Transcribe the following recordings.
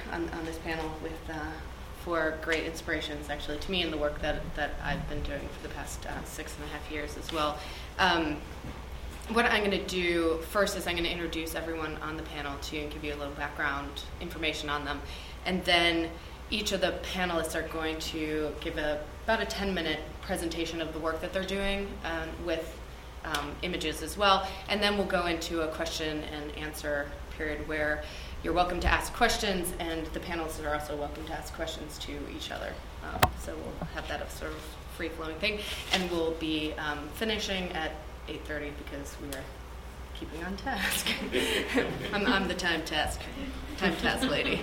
on this panel with 4 great inspirations, actually, to me in the work that I've been doing for the past 6.5 years as well. What I'm going to do first is I'm going to introduce everyone on the panel to you and give you a little background information on them. And then each of the panelists are going to give about a 10-minute presentation of the work that they're doing with images as well. And then we'll go into a question and answer period where you're welcome to ask questions, and the panelists are also welcome to ask questions to each other. So we'll have that as sort of free-flowing thing. And we'll be finishing at 8:30 because we are keeping on task. I'm the time task lady.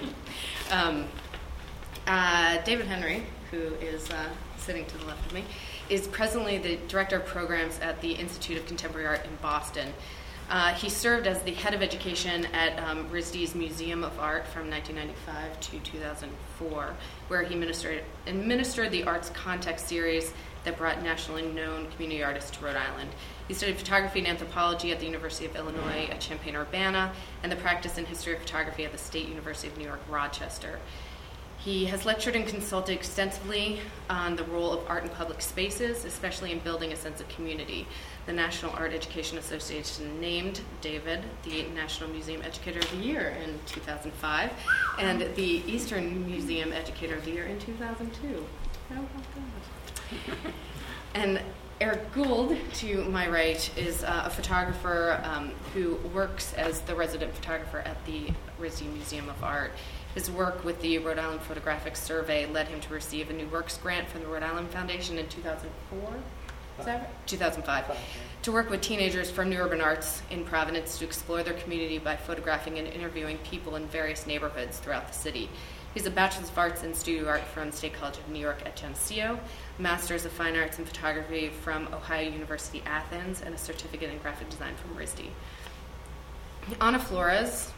David Henry, who is sitting to the left of me, is presently the Director of Programs at the Institute of Contemporary Art in Boston. He served as the head of education at RISD's Museum of Art from 1995 to 2004, where he administered the Arts Context series that brought nationally known community artists to Rhode Island. He studied photography and anthropology at the University of Illinois at Champaign-Urbana and the practice and history of photography at the State University of New York, Rochester. He has lectured and consulted extensively on the role of art in public spaces, especially in building a sense of community. The National Art Education Association named David the National Museum Educator of the Year in 2005 and the Eastern Museum Educator of the Year in 2002. How about that? And Eric Gould, to my right, is a photographer who works as the resident photographer at the RISD Museum of Art. His work with the Rhode Island Photographic Survey led him to receive a New Works grant from the Rhode Island Foundation in 2004? Is that right? 2005. To work with teenagers from New Urban Arts in Providence to explore their community by photographing and interviewing people in various neighborhoods throughout the city. He's a Bachelor's of Arts in Studio Art from State College of New York at Geneseo, Master's of Fine Arts in Photography from Ohio University Athens, and a certificate in graphic design from RISD. Ana Flores,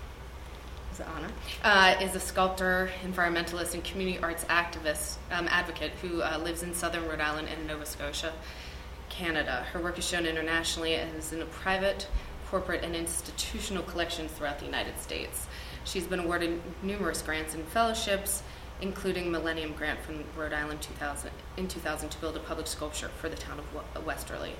is a sculptor, environmentalist, and community arts advocate who lives in southern Rhode Island and Nova Scotia, Canada. Her work is shown internationally and is in a private, corporate, and institutional collections throughout the United States. She's been awarded numerous grants and fellowships, including Millennium Grant from Rhode Island in 2000 to build a public sculpture for the town of Westerly.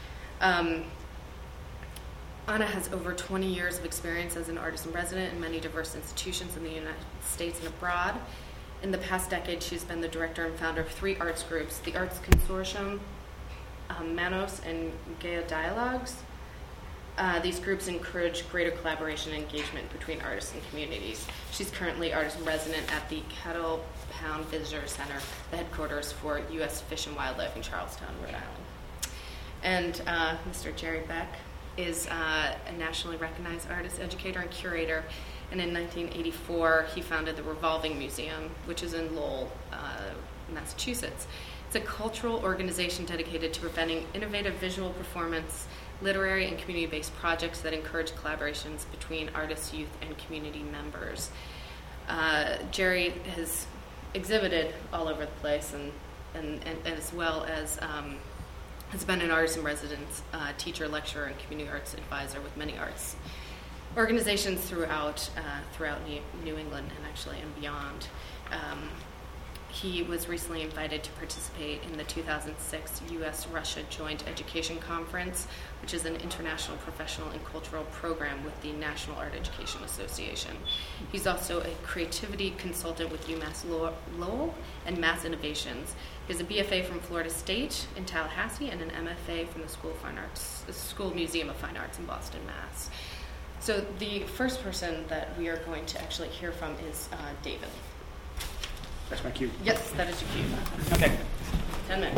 Ana has over 20 years of experience as an artist in resident in many diverse institutions in the United States and abroad. In the past decade, she's been the director and founder of 3 arts groups, the Arts Consortium, Manos, and Gaia Dialogues. These groups encourage greater collaboration and engagement between artists and communities. She's currently artist in resident at the Cattle Pound Visitor Center, the headquarters for U.S. Fish and Wildlife in Charlestown, Rhode Island. And Mr. Jerry Beck is a nationally recognized artist, educator, and curator. And in 1984, he founded the Revolving Museum, which is in Lowell, Massachusetts. It's a cultural organization dedicated to presenting innovative visual performance, literary, and community-based projects that encourage collaborations between artists, youth, and community members. Jerry has exhibited all over the place, and as well as has been an artist in residence, teacher, lecturer, and community arts advisor with many arts organizations throughout New England and actually and beyond. He was recently invited to participate in the 2006 U.S.-Russia Joint Education Conference, which is an international professional and cultural program with the National Art Education Association. He's also a creativity consultant with UMass Lowell and Mass Innovations. He has a BFA from Florida State in Tallahassee and an MFA from the School Museum of Fine Arts in Boston, Mass. So the first person that we are going to actually hear from is David. That's my cue. Yes, that is your cue. Okay. 10 minutes.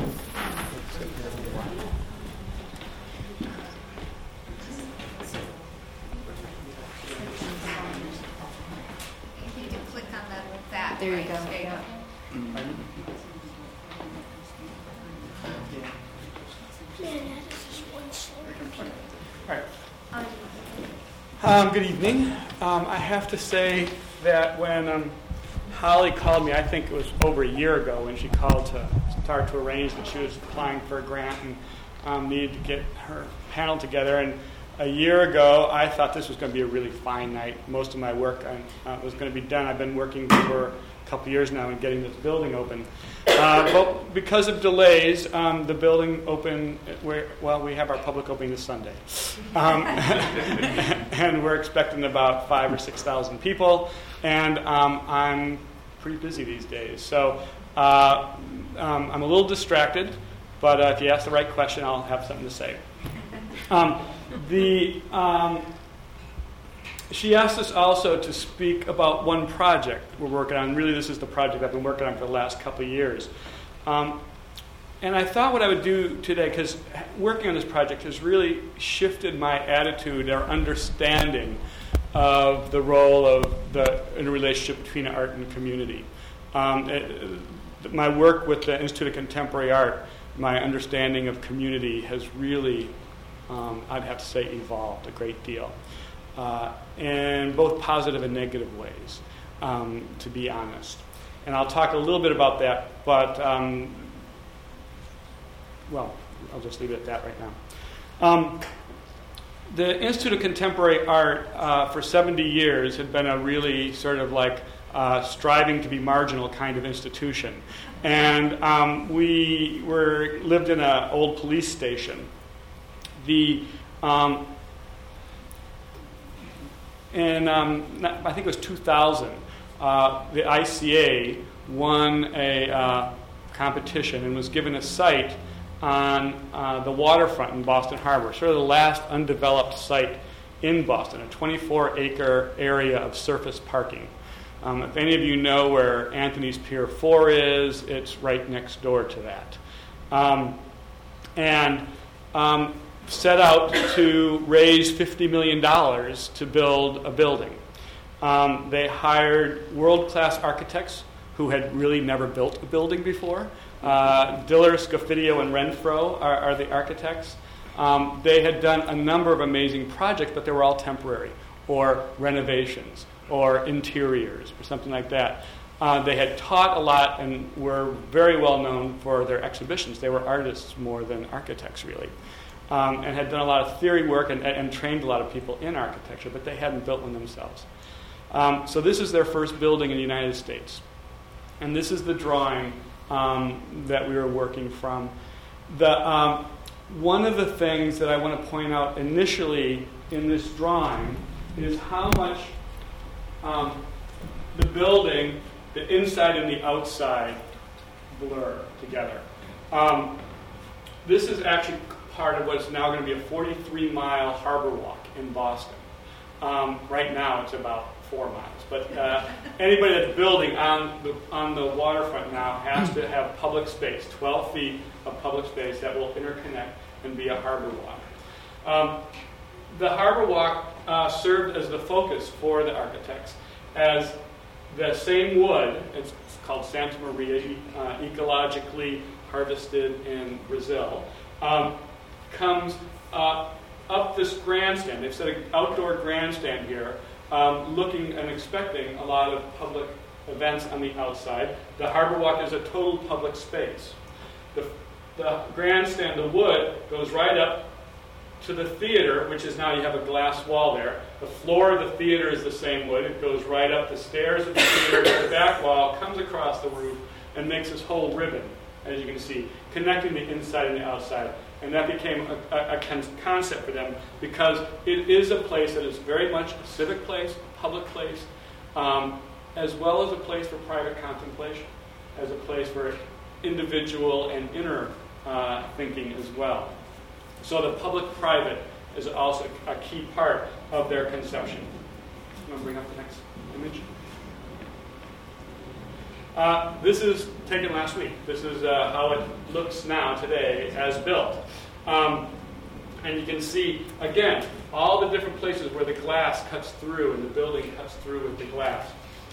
You can click on that. There you go. Yeah. All right. Good evening. I have to say that when Holly called me, I think it was over a year ago, when she called to start to arrange that she was applying for a grant and needed to get her panel together. And a year ago, I thought this was going to be a really fine night. Most of my work was going to be done. I've been working for a couple years now in getting this building open. But because of delays, the building opened, we have our public opening this Sunday. And we're expecting about 5,000 or 6,000 people. And I'm pretty busy these days. So I'm a little distracted, but if you ask the right question, I'll have something to say. She asked us also to speak about one project we're working on. Really, this is the project I've been working on for the last couple of years. And I thought what I would do today, because working on this project has really shifted my attitude or understanding of the role in a relationship between art and community. My work with the Institute of Contemporary Art, my understanding of community has really, I'd have to say, evolved a great deal. In both positive and negative ways, to be honest. And I'll talk a little bit about that, but, I'll just leave it at that right now. The Institute of Contemporary Art, for 70 years, had been a really sort of like striving to be marginal kind of institution. And we lived in an old police station. I think it was 2000, the ICA won a competition and was given a site on the waterfront in Boston Harbor, sort of the last undeveloped site in Boston, a 24-acre area of surface parking. If any of you know where Anthony's Pier 4 is, it's right next door to that. Set out to raise $50 million to build a building. They hired world-class architects who had really never built a building before. Diller, Scofidio, and Renfro are the architects. They had done a number of amazing projects, but they were all temporary, or renovations, or interiors, or something like that. They had taught a lot and were very well known for their exhibitions. They were artists more than architects, really. And had done a lot of theory work and trained a lot of people in architecture, but they hadn't built one themselves. So this is their first building in the United States. And this is the drawing that we were working from. One of the things that I want to point out initially in this drawing is how much the building, the inside and the outside, blur together. This is actually part of what's now going to be a 43-mile harbor walk in Boston. Right now it's about 4 miles, but anybody that's building on the waterfront now has to have public space, 12 feet of public space that will interconnect and be a harbor walk. The harbor walk served as the focus for the architects, as the same wood, it's called Santa Maria, ecologically harvested in Brazil, comes up this grandstand. They've set an outdoor grandstand here, looking and expecting a lot of public events on the outside. The harbor walk is a total public space. The grandstand, the wood, goes right up to the theater, which is now you have a glass wall there. The floor of the theater is the same wood. It goes right up the stairs of the theater to the back wall, comes across the roof, and makes this whole ribbon, as you can see, connecting the inside and the outside. And that became a concept for them because it is a place that is very much a civic place, a public place, as well as a place for private contemplation, as a place for individual and inner thinking as well. So the public-private is also a key part of their conception. I'm going to bring up the next image. This is taken last week. This is how it looks now, today, as built. And you can see, again, all the different places where the glass cuts through and the building cuts through with the glass.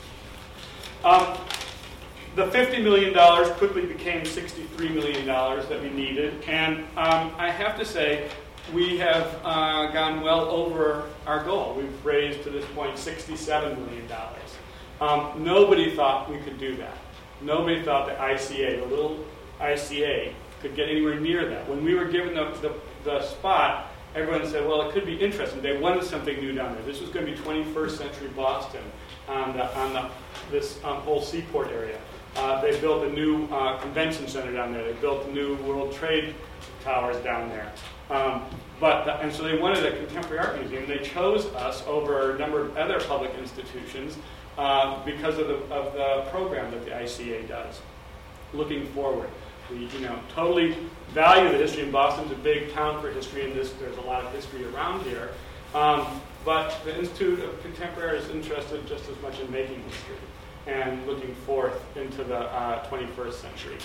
The $50 million quickly became $63 million that we needed. And I have to say, we have gone well over our goal. We've raised, to this point, $67 million. Nobody thought we could do that. Nobody thought the ICA, the little ICA, could get anywhere near that. When we were given the spot, everyone said, well, it could be interesting. They wanted something new down there. This was going to be 21st century Boston on this whole seaport area. They built a new convention center down there. They built new World Trade Towers down there. And so they wanted a contemporary art museum. They chose us over a number of other public institutions because of the program that the ICA does. Looking forward, we totally value the history in Boston. It's a big town for history, and there's a lot of history around here. But the Institute of Contemporary is interested just as much in making history and looking forth into the 21st century.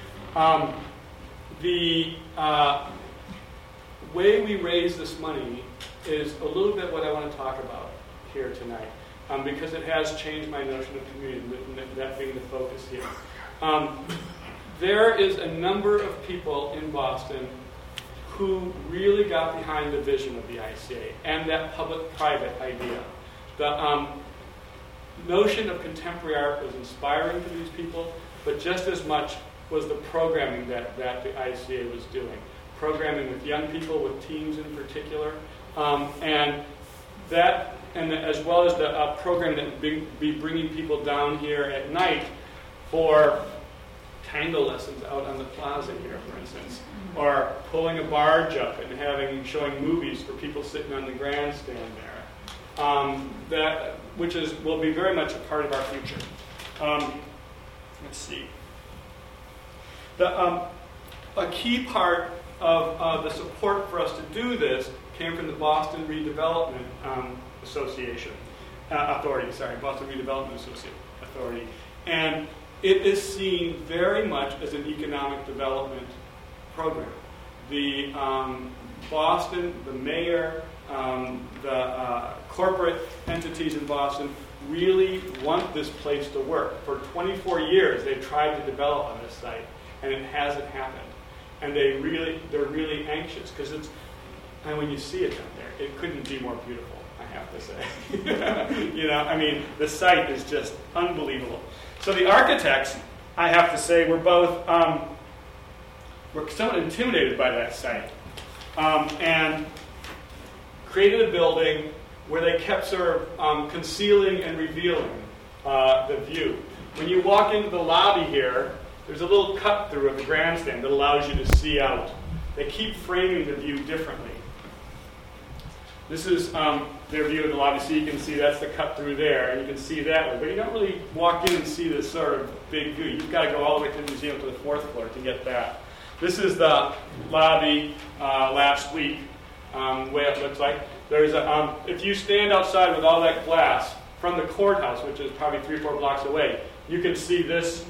The way we raise this money is a little bit what I want to talk about here tonight, because it has changed my notion of community, that being the focus here. There is a number of people in Boston who really got behind the vision of the ICA and that public-private idea. The notion of contemporary art was inspiring to these people, but just as much was the programming that the ICA was doing. Programming with young people, with teens in particular, and as well as the program that would be bringing people down here at night for tango lessons out on the plaza here, for instance, or pulling a barge up and showing movies for people sitting on the grandstand there. Will be very much a part of our future. Let's see. A key part of the support for us to do this came from the Boston Redevelopment Association Authority. Boston Redevelopment Authority, and it is seen very much as an economic development program. The Boston, the mayor, the corporate entities in Boston really want this place to work. For 24 years, they've tried to develop on this site, and it hasn't happened. And they're really anxious because and when you see it down there, it couldn't be more beautiful, I have to say. The site is just unbelievable. So the architects, I have to say, were both were somewhat intimidated by that site, and created a building where they kept sort of concealing and revealing the view. When you walk into the lobby here, there's a little cut through of the grandstand that allows you to see out. They keep framing the view differently. This is their view of the lobby, so you can see that's the cut through there, and you can see that way. But you don't really walk in and see this sort of big view. You've got to go all the way to the museum to the 4th floor to get that. This is the lobby last week, the way it looks like. There's if you stand outside with all that glass from the courthouse, which is probably 3-4 blocks away, you can see this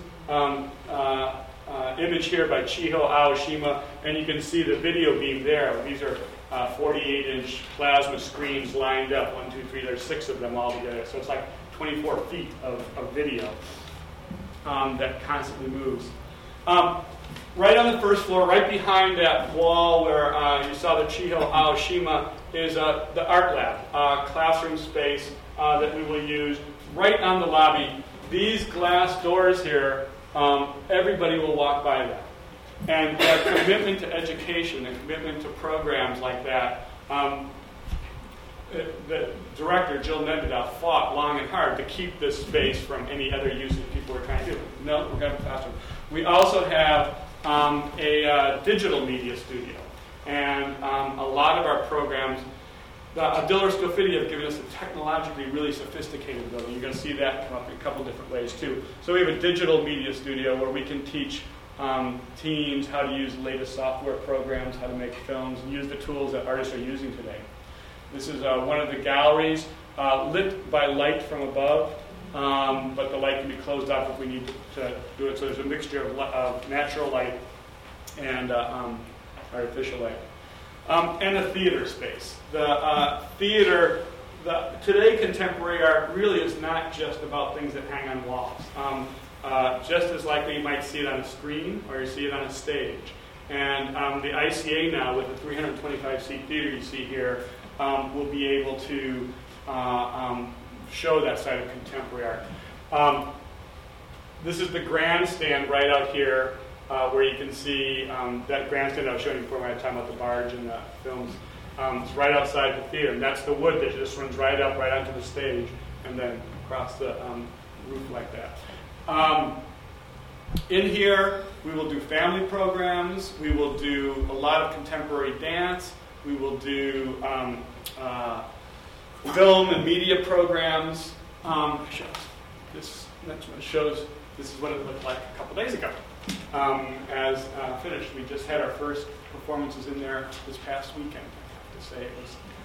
image here by Chiho Aoshima, and you can see the video beam there. These are 48-inch plasma screens lined up. 1, 2, 3. There's 6 of them all together. So it's like 24 feet of video that constantly moves. Right on the 1st floor, right behind that wall where you saw the Chiho Aoshima, is the art lab, classroom space that we will use right on the lobby. These glass doors here, everybody will walk by them. And their commitment to education and commitment to programs like that, the director, Jill Mendenhall, fought long and hard to keep this space from any other use that people were trying to do. No, we're going to have a classroom. We also have a digital media studio. And a lot of our programs, Diller Scofitti have given us a technologically really sophisticated building. You're going to see that come up in a couple different ways too. So we have a digital media studio where we can teach teens how to use the latest software programs, how to make films, and use the tools that artists are using today. This is one of the galleries lit by light from above, but the light can be closed off if we need to do it. So there's a mixture of natural light and artificial light. And a theater space. The theater, today contemporary art really is not just about things that hang on walls. Just as likely you might see it on a screen or you see it on a stage. And the ICA now, with the 325-seat theater you see here, will be able to show that side of contemporary art. This is the grandstand right out here, where you can see that grandstand I was showing you before when I was talking about the barge and the films. It's right outside the theater, and that's the wood that just runs right up, right onto the stage, and then across the roof like that. In here, we will do family programs. We will do a lot of contemporary dance. We will do film and media programs. This next one shows this is what it looked like a couple days ago. As finished, we just had our first performances in there this past weekend. I have to say it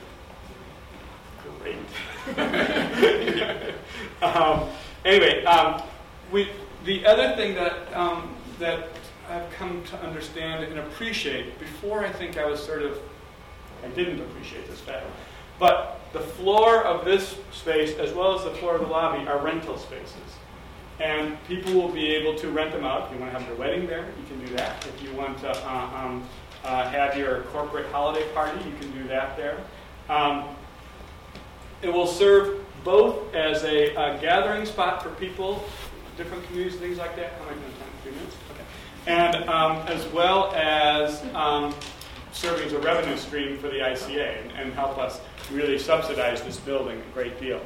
was great. Anyway, the other thing that that I've come to understand and appreciate, before I think I didn't appreciate this fact, but the floor of this space as well as the floor of the lobby are rental spaces. And people will be able to rent them out. If you want to have your wedding there, you can do that. If you want to have your corporate holiday party, you can do that there. It will serve both as a gathering spot for people, different communities, things like that. How am I doing time? 3 minutes? Okay. And as well as serving as a revenue stream for the ICA and help us really subsidize this building a great deal.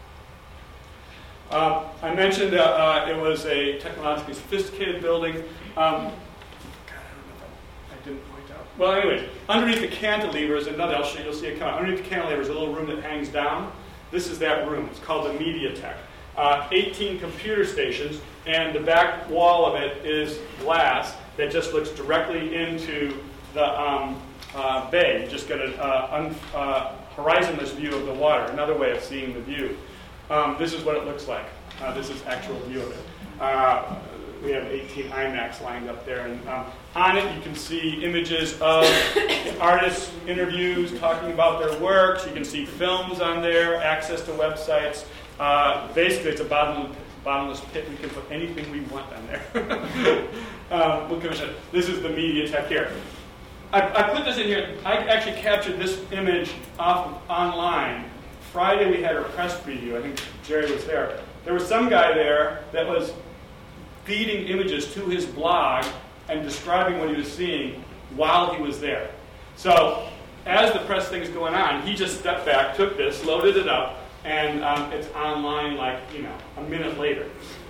I mentioned it was a technologically sophisticated building. God, I don't know if I didn't point out. Well, anyways, underneath the cantilever is another. You'll see it come out. Underneath the cantilever is a little room that hangs down. This is that room. It's called the Media Tech. 18 computer stations, and the back wall of it is glass that just looks directly into the bay. You just get a horizonless view of the water. Another way of seeing the view. This is what it looks like. This is actual view of it. We have 18 IMAX lined up there, and on it you can see images of artists' interviews talking about their works. You can see films on there, access to websites. Basically, it's a bottomless pit. We can put anything we want on there. This is the Media Tech here. I put this in here. I actually captured this image online. Friday we had our press preview. I think Jerry was there. There was some guy there that was feeding images to his blog and describing what he was seeing while he was there. So as the press thing is going on, he just stepped back, took this, loaded it up, and it's online a minute later.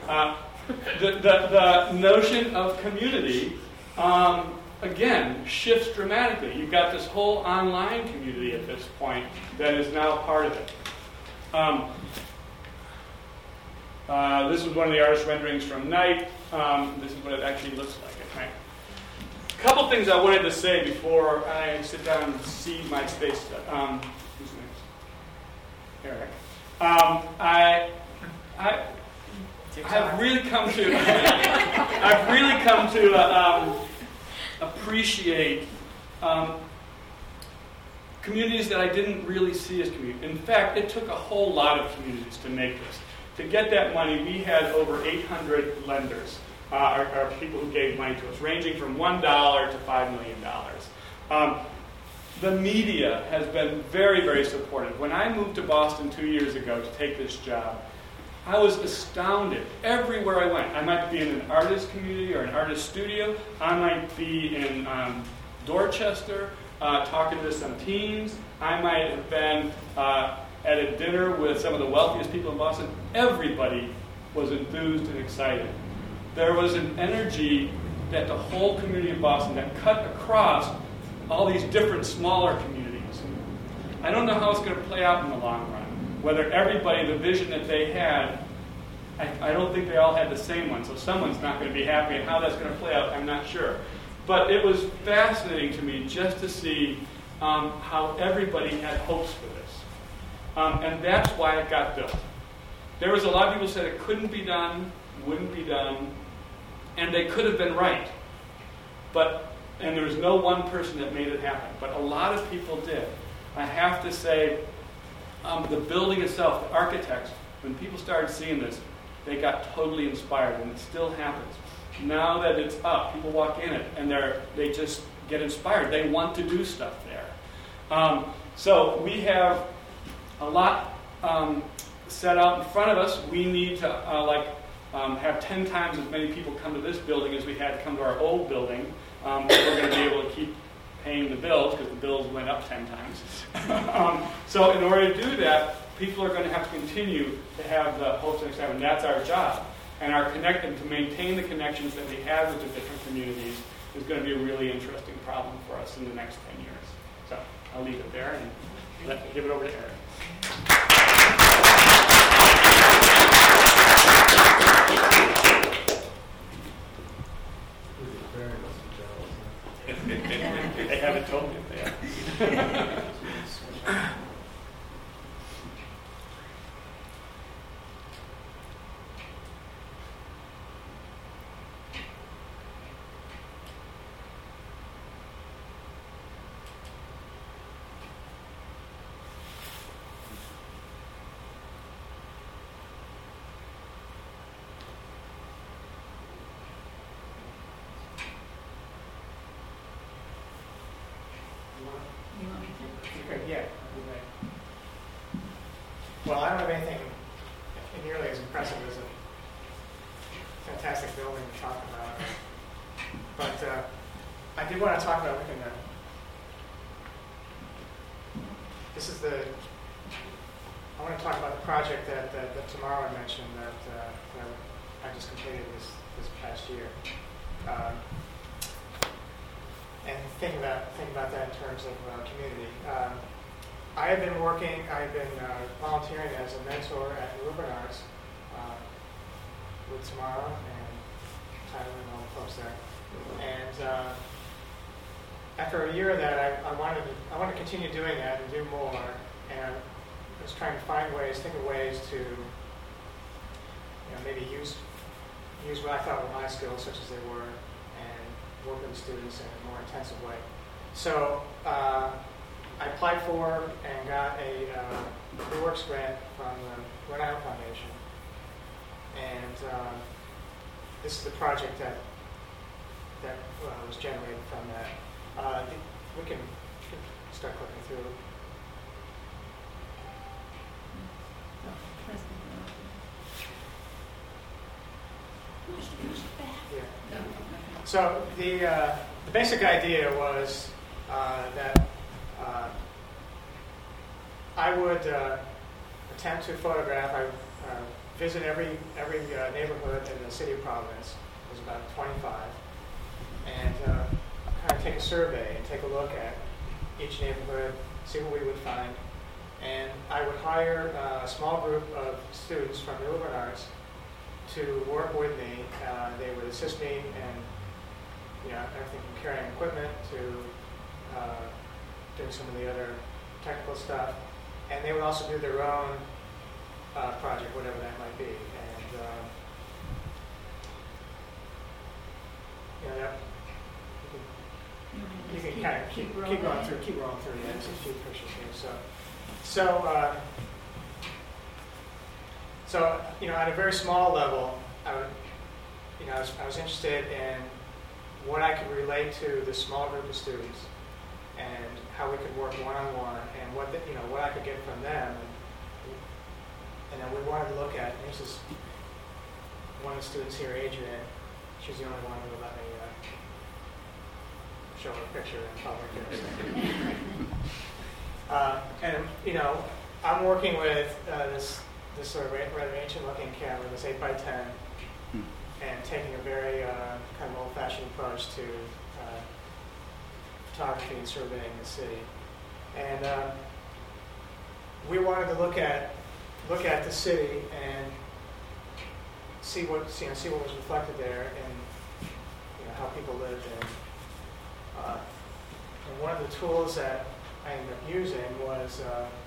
The notion of community, again, shifts dramatically. You've got this whole online community at this point that is now part of it. This is one of the artist renderings from Night. This is what it actually looks like at night. A couple things I wanted to say before I sit down and see my space. Who's next? Eric. I've really come to appreciate communities that I didn't really see as communities. In fact, it took a whole lot of communities to make this. To get that money, we had over 800 lenders, or people who gave money to us, ranging from $1 to $5 million. The media has been very, very supportive. When I moved to Boston 2 years ago to take this job, I was astounded. Everywhere I went, I might be in an artist community or an artist studio. I might be in Dorchester talking to some teens. I might have been at a dinner with some of the wealthiest people in Boston. Everybody was enthused and excited. There was an energy that the whole community of Boston that cut across all these different smaller communities. I don't know how it's going to play out in the long run. Whether everybody, the vision that they had, I don't think they all had the same one. So someone's not going to be happy, and how that's going to play out, I'm not sure. But it was fascinating to me just to see how everybody had hopes for this. And that's why it got built. There was a lot of people who said it couldn't be done, wouldn't be done, and they could have been right. And there was no one person that made it happen. But a lot of people did. I have to say, the building itself, the architects, when people started seeing this, they got totally inspired, and it still happens. Now that it's up, people walk in it, and they just get inspired. They want to do stuff there. So we have a lot set out in front of us. We need to have 10 times as many people come to this building as we had come to our old building. We're going to be able to keep paying the bills, because the bills went up 10 times. So in order to do that, people are going to have to continue to have the hopes and excitement. That's our job. And our connecting to maintain the connections that we have with the different communities is going to be a really interesting problem for us in the next 10 years. So I'll leave it there and give it over to Eric. They haven't told me they are. Yeah. Well, I don't have anything nearly as impressive as a fantastic building to talk about. But I did want to talk about I want to talk about the project that Tamara mentioned that I just completed this past year. And think about that in terms of community. I've been volunteering as a mentor at the Liberal Arts with Tamara and Tyler and all the folks there. And after a year of that, I wanted to continue doing that and do more. And I was trying to think of ways to, maybe use what I thought were my skills, such as they were, and work with the students in a more intensive way. So I applied for and got a New Works grant from the Rhode Island Foundation. And this is the project that was generated from that. We can start clicking through. Yeah. So the basic idea was that I would attempt to photograph. I visit every neighborhood in the city of Providence. There's about 25, and kind of take a survey and take a look at each neighborhood, see what we would find, and I would hire a small group of students from the Liberal Arts to work with me. They would assist me in everything from carrying equipment to doing some of the other technical stuff, and they would also do their own project, whatever that might be. And you can kind of keep rolling through. Yeah, there's a few pictures here. So at a very small level, I was interested in what I could relate to this small group of students and how we could work one-on-one and what I could get from them. And then we wanted to look at, and this is one of the students here, Adrian. She's the only one who would let me show her picture in public. And I'm working with this sort of rather ancient-looking camera, this 8x10, and taking a very kind of old-fashioned approach to photography and surveying the city. And we wanted to look at the city and see what was reflected there and how people lived. And one of the tools that I ended up using was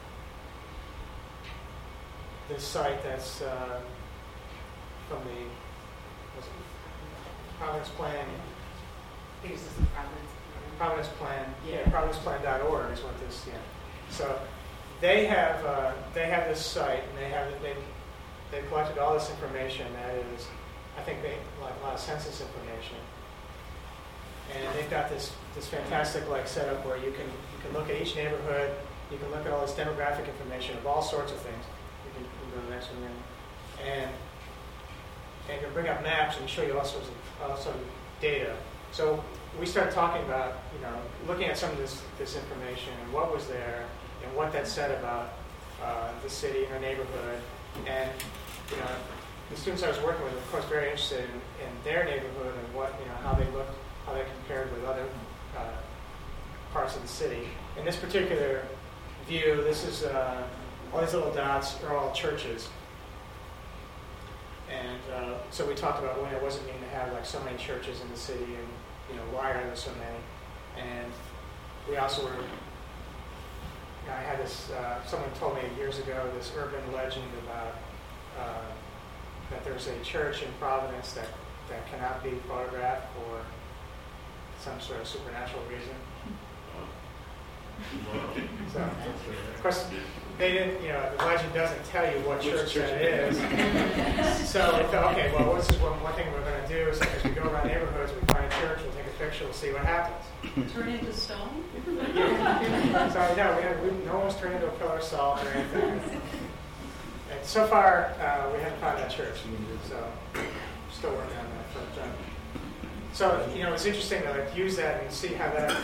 this site that's from the Providence Plan. I think it's just the Providence Plan. Yeah. ProvidencePlan.org is what this. Yeah. So they have this site, and they collected all this information. That is, I think they like a lot of census information, and they've got this fantastic setup where you can look at each neighborhood. You can look at all this demographic information of all sorts of things. You can go to the next one, and you can bring up maps and show you all sorts of data. So we started talking about, looking at some of this information and what was there and what that said about the city and our neighborhood. And, the students I was working with, of course, very interested in their neighborhood and what, how they looked, how they compared with other parts of the city. In this particular view, this is all these little dots are all churches. And so we talked about when it wasn't mean to have like so many churches in the city, and why are there so many? And we also were. I had this. Someone told me years ago this urban legend about that there's a church in Providence that cannot be photographed for some sort of supernatural reason. So, of course, they didn't, the legend doesn't tell you what church that is. So we thought, okay, well, this is one thing we're going to do is as we go around neighborhoods, we find a church, we'll take a picture, we'll see what happens. Turn into stone? So, no one's turned into a pillar of salt or anything. And so far, we haven't found that church. So, still working on that. But, so, it's interesting to use that and see how that.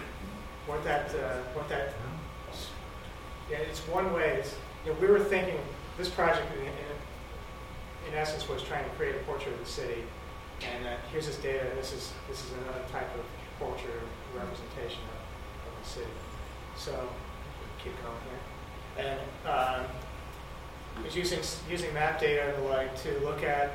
It's one way. We were thinking this project in essence was trying to create a portrait of the city, and here's this data. And this is another type of portrait or representation of the city. So keep going here, and it's using map data to look at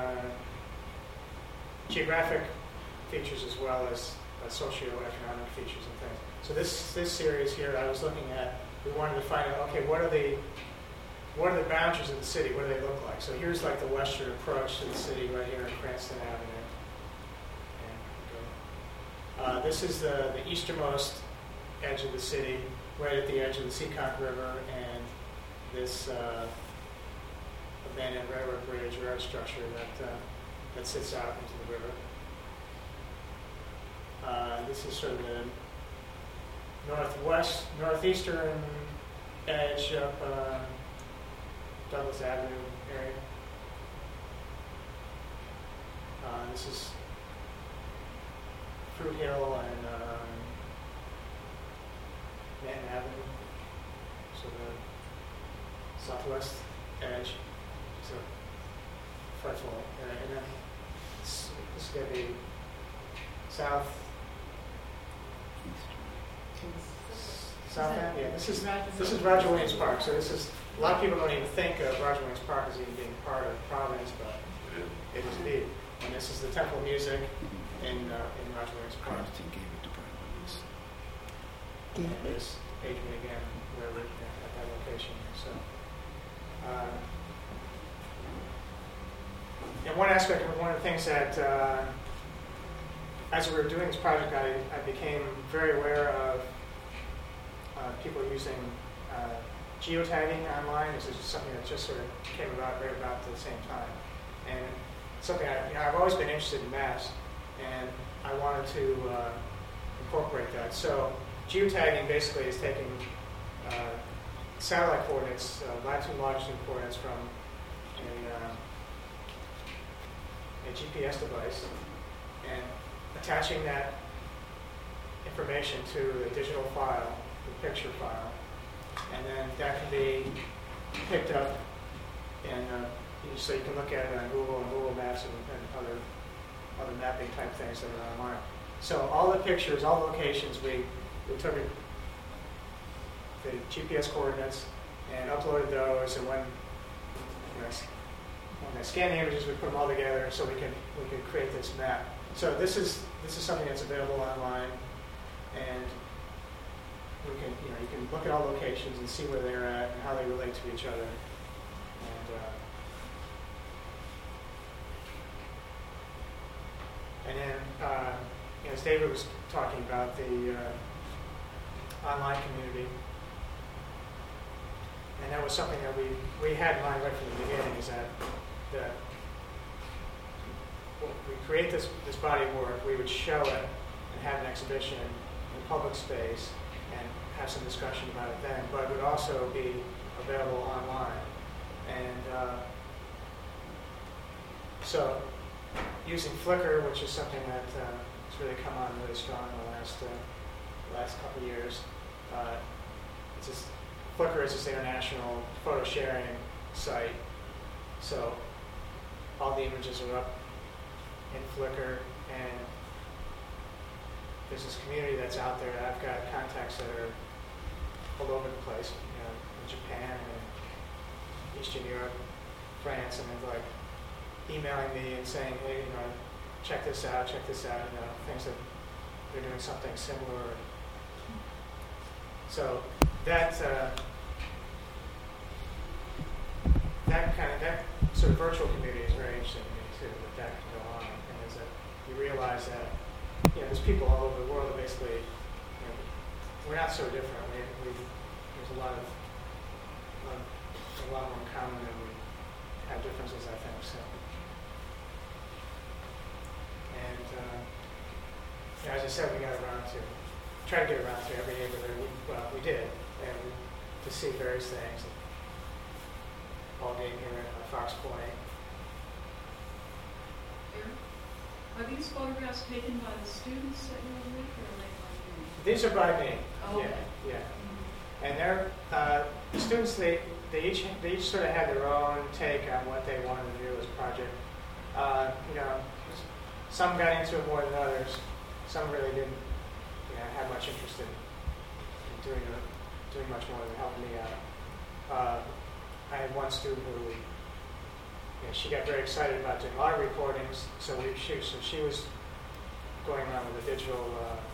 geographic features as well as socioeconomic features and things. So this series here, I was looking at. We wanted to find out, okay, what are the boundaries of the city? What do they look like? So here's the western approach to the city right here in Cranston Avenue. And this is the easternmost edge of the city, right at the edge of the Seekonk River, and this abandoned railroad bridge or art structure that sits out into the river. This is sort of the northeastern edge up Douglas Avenue area. This is Fruit Hill and Manton Avenue. So the southwest edge. So frightful area. And then this is going to be south end. Yeah, this is Roger Williams Park. So this is a lot of people don't even think of Roger Williams Park as even being part of Providence, but it is indeed. And this is the Temple of Music in Roger Williams Park. And there's Adrian again, where we're at that location. So, and one aspect of one of the things that as we were doing this project, I became very aware of people using geotagging online. This is something that just sort of came about right about at the same time. And something I've always been interested in maps, and I wanted to incorporate that. So geotagging basically is taking satellite coordinates, latitude and longitude coordinates from a GPS device, and attaching that information to a digital file, the picture file, and then that can be picked up, and so you can look at it on Google Maps and other mapping type things that are online. So all the pictures, all the locations, we took the GPS coordinates and uploaded those, and when I scan the images, we put them all together so we can create this map. So this is something that's available online, and you can look at all locations and see where they're at and how they relate to each other. And then, as David was talking about the online community, and that was something that we had in mind right from the beginning, is that we create this body of work, we would show it and have an exhibition in public space and have some discussion about it then, but it would also be available online. And so using Flickr, which is something that it's really come on really strong in the last couple of years. It's just, Flickr is this international photo sharing site, so all the images are up in Flickr, and there's this community that's out there. I've got contacts that are all over the place, in Japan and Eastern Europe, France, and they're like emailing me and saying, hey, check this out, things that they're doing something similar. So that sort of virtual community is very interesting to me too. That can go on, and is that you realize that there's people all over the world that basically we're not so different. There's a lot more in common than we have differences, I think. So, and as I said, we got around to try to get around to every neighborhood. We did, and to see various things. Ball game here at Fox Point. Are these photographs taken by the students that you were with, or are they by you? These are by me. Oh, okay. Yeah. Mm-hmm. And they're the students. They each sort of had their own take on what they wanted to do as a project. Some got into it more than others. Some really didn't have much interest in doing much more than helping me out. I had one student who she got very excited about doing audio recordings, so she was going around with a digital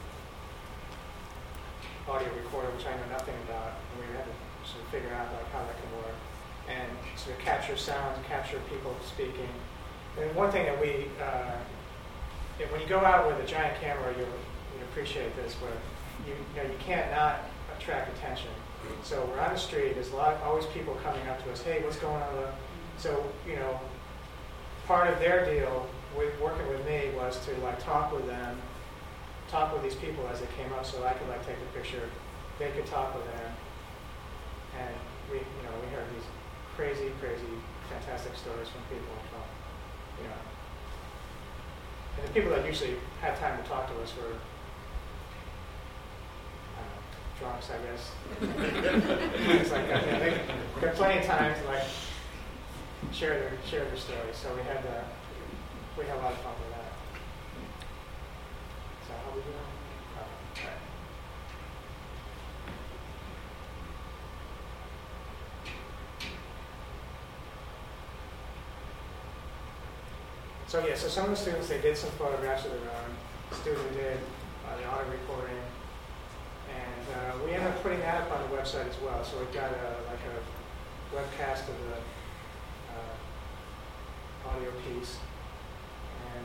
audio recorder, which I know nothing about, and we had to sort of figure out how that can work, and sort of capture sounds, capture people speaking. And one thing that when you go out with a giant camera, you appreciate this, where you can't not attract attention. So we're on the street. There's always people coming up to us. Hey, what's going on? So part of their deal with working with me was to talk with these people as they came up, so I could take a picture. They could talk with them, and we heard these crazy, fantastic stories from people. And the people that usually had time to talk to us were drunks, I guess. Things like that. There are plenty of times to share their stories. So we had a lot of fun with that. So how we doing? Oh, all right. So some of the students, they did some photographs of their own. The student did the audio recording. And we ended up putting that up on the website as well. So we've got a webcast of the audio piece. And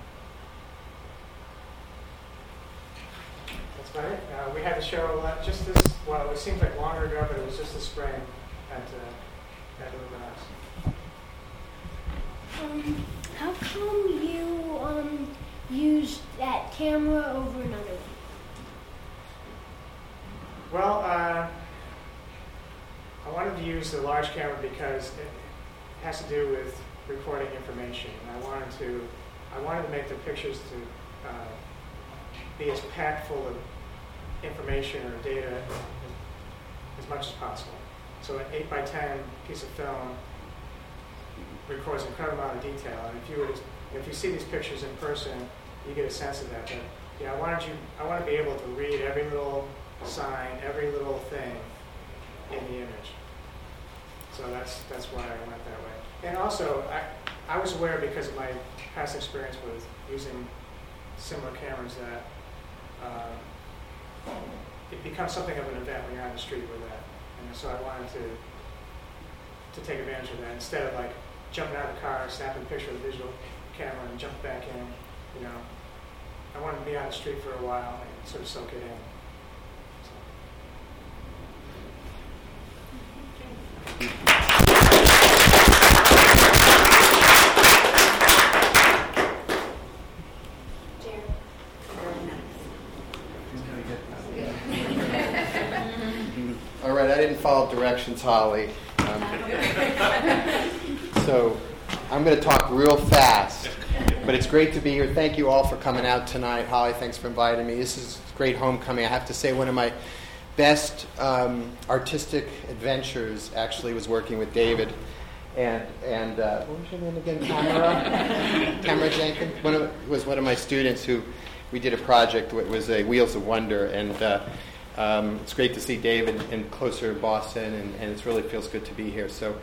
that's about it. We had the show it seems like longer ago, but it was just this spring at Urban House. How come you used that camera over another one? Well, I wanted to use the large camera because it has to do with recording information, and I wanted to make the pictures to be as packed full of information or data as much as possible. So an 8x10 piece of film records an incredible amount of detail, and if you see these pictures in person, you get a sense of that. But I want to be able to read every little sign, every little thing in the image. So that's why I went that way. And also, I was aware, because of my past experience with using similar cameras, that it becomes something of an event when you're on the street with that. And so I wanted to take advantage of that instead of jumping out of the car, snapping a picture with a digital camera, and jump back in. I wanted to be on the street for a while and sort of soak it in. All right, I didn't follow directions, Holly. So I'm going to talk real fast, but But it's great to be here. Thank you all for coming out tonight. Holly, thanks for inviting me. This is great homecoming. I have to say one of my best artistic adventures actually was working with David and what was your name again? Tamara Jenkins. Was one of my students who we did a project. It was a Wheels of Wonder, and it's great to see David and closer to Boston, and it really feels good to be here. So.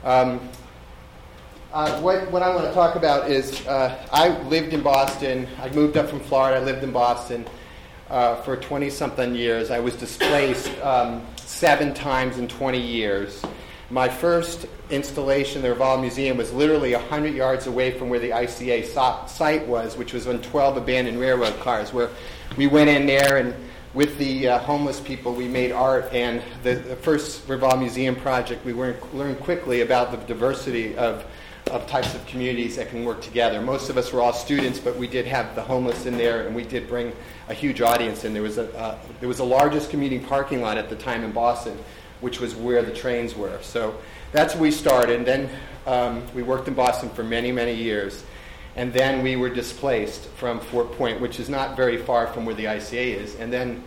What I want to talk about is I lived in Boston. I moved up from Florida. I lived in Boston for 20-something years. I was displaced 7 times in 20 years. My first installation, the Revolve Museum, was literally 100 yards away from where the ICA site was, which was on 12 abandoned railroad cars, where we went in there and with the homeless people, we made art. And the first Revolve Museum project, we learned quickly about the diversity of types of communities that can work together. Most of us were all students, but we did have the homeless in there, and we did bring a huge audience in. There was the largest commuting parking lot at the time in Boston, which was where the trains were. So that's where we started. And then we worked in Boston for many, many years. And then we were displaced from Fort Point, which is not very far from where the ICA is. And then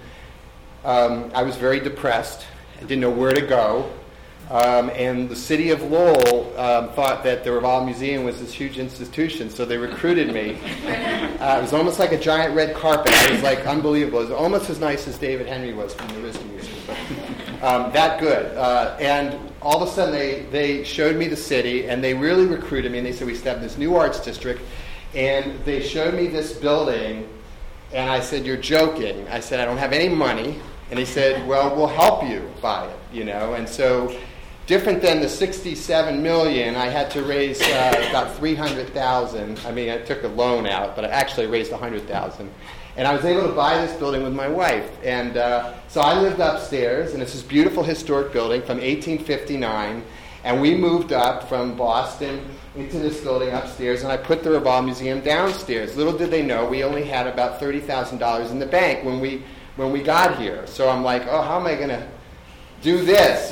I was very depressed. I didn't know where to go. And the city of Lowell thought that the Revolve Museum was this huge institution, so they recruited me. It was almost like a giant red carpet. It was like unbelievable. It was almost as nice as David Henry was from the Whiskey Museum, but that good. And all of a sudden they showed me the city, and they really recruited me, and they said, we have this new arts district, and they showed me this building, and I said, you're joking. I said, I don't have any money. And they said, well, we'll help you buy it, and so different than the $67 million, I had to raise about $300,000. I mean, I took a loan out, but I actually raised $100,000. And I was able to buy this building with my wife. And so I lived upstairs, and it's this beautiful historic building from 1859. And we moved up from Boston into this building upstairs, and I put the Revolve Museum downstairs. Little did they know, we only had about $30,000 in the bank when we got here. So I'm like, oh, how am I going to do this,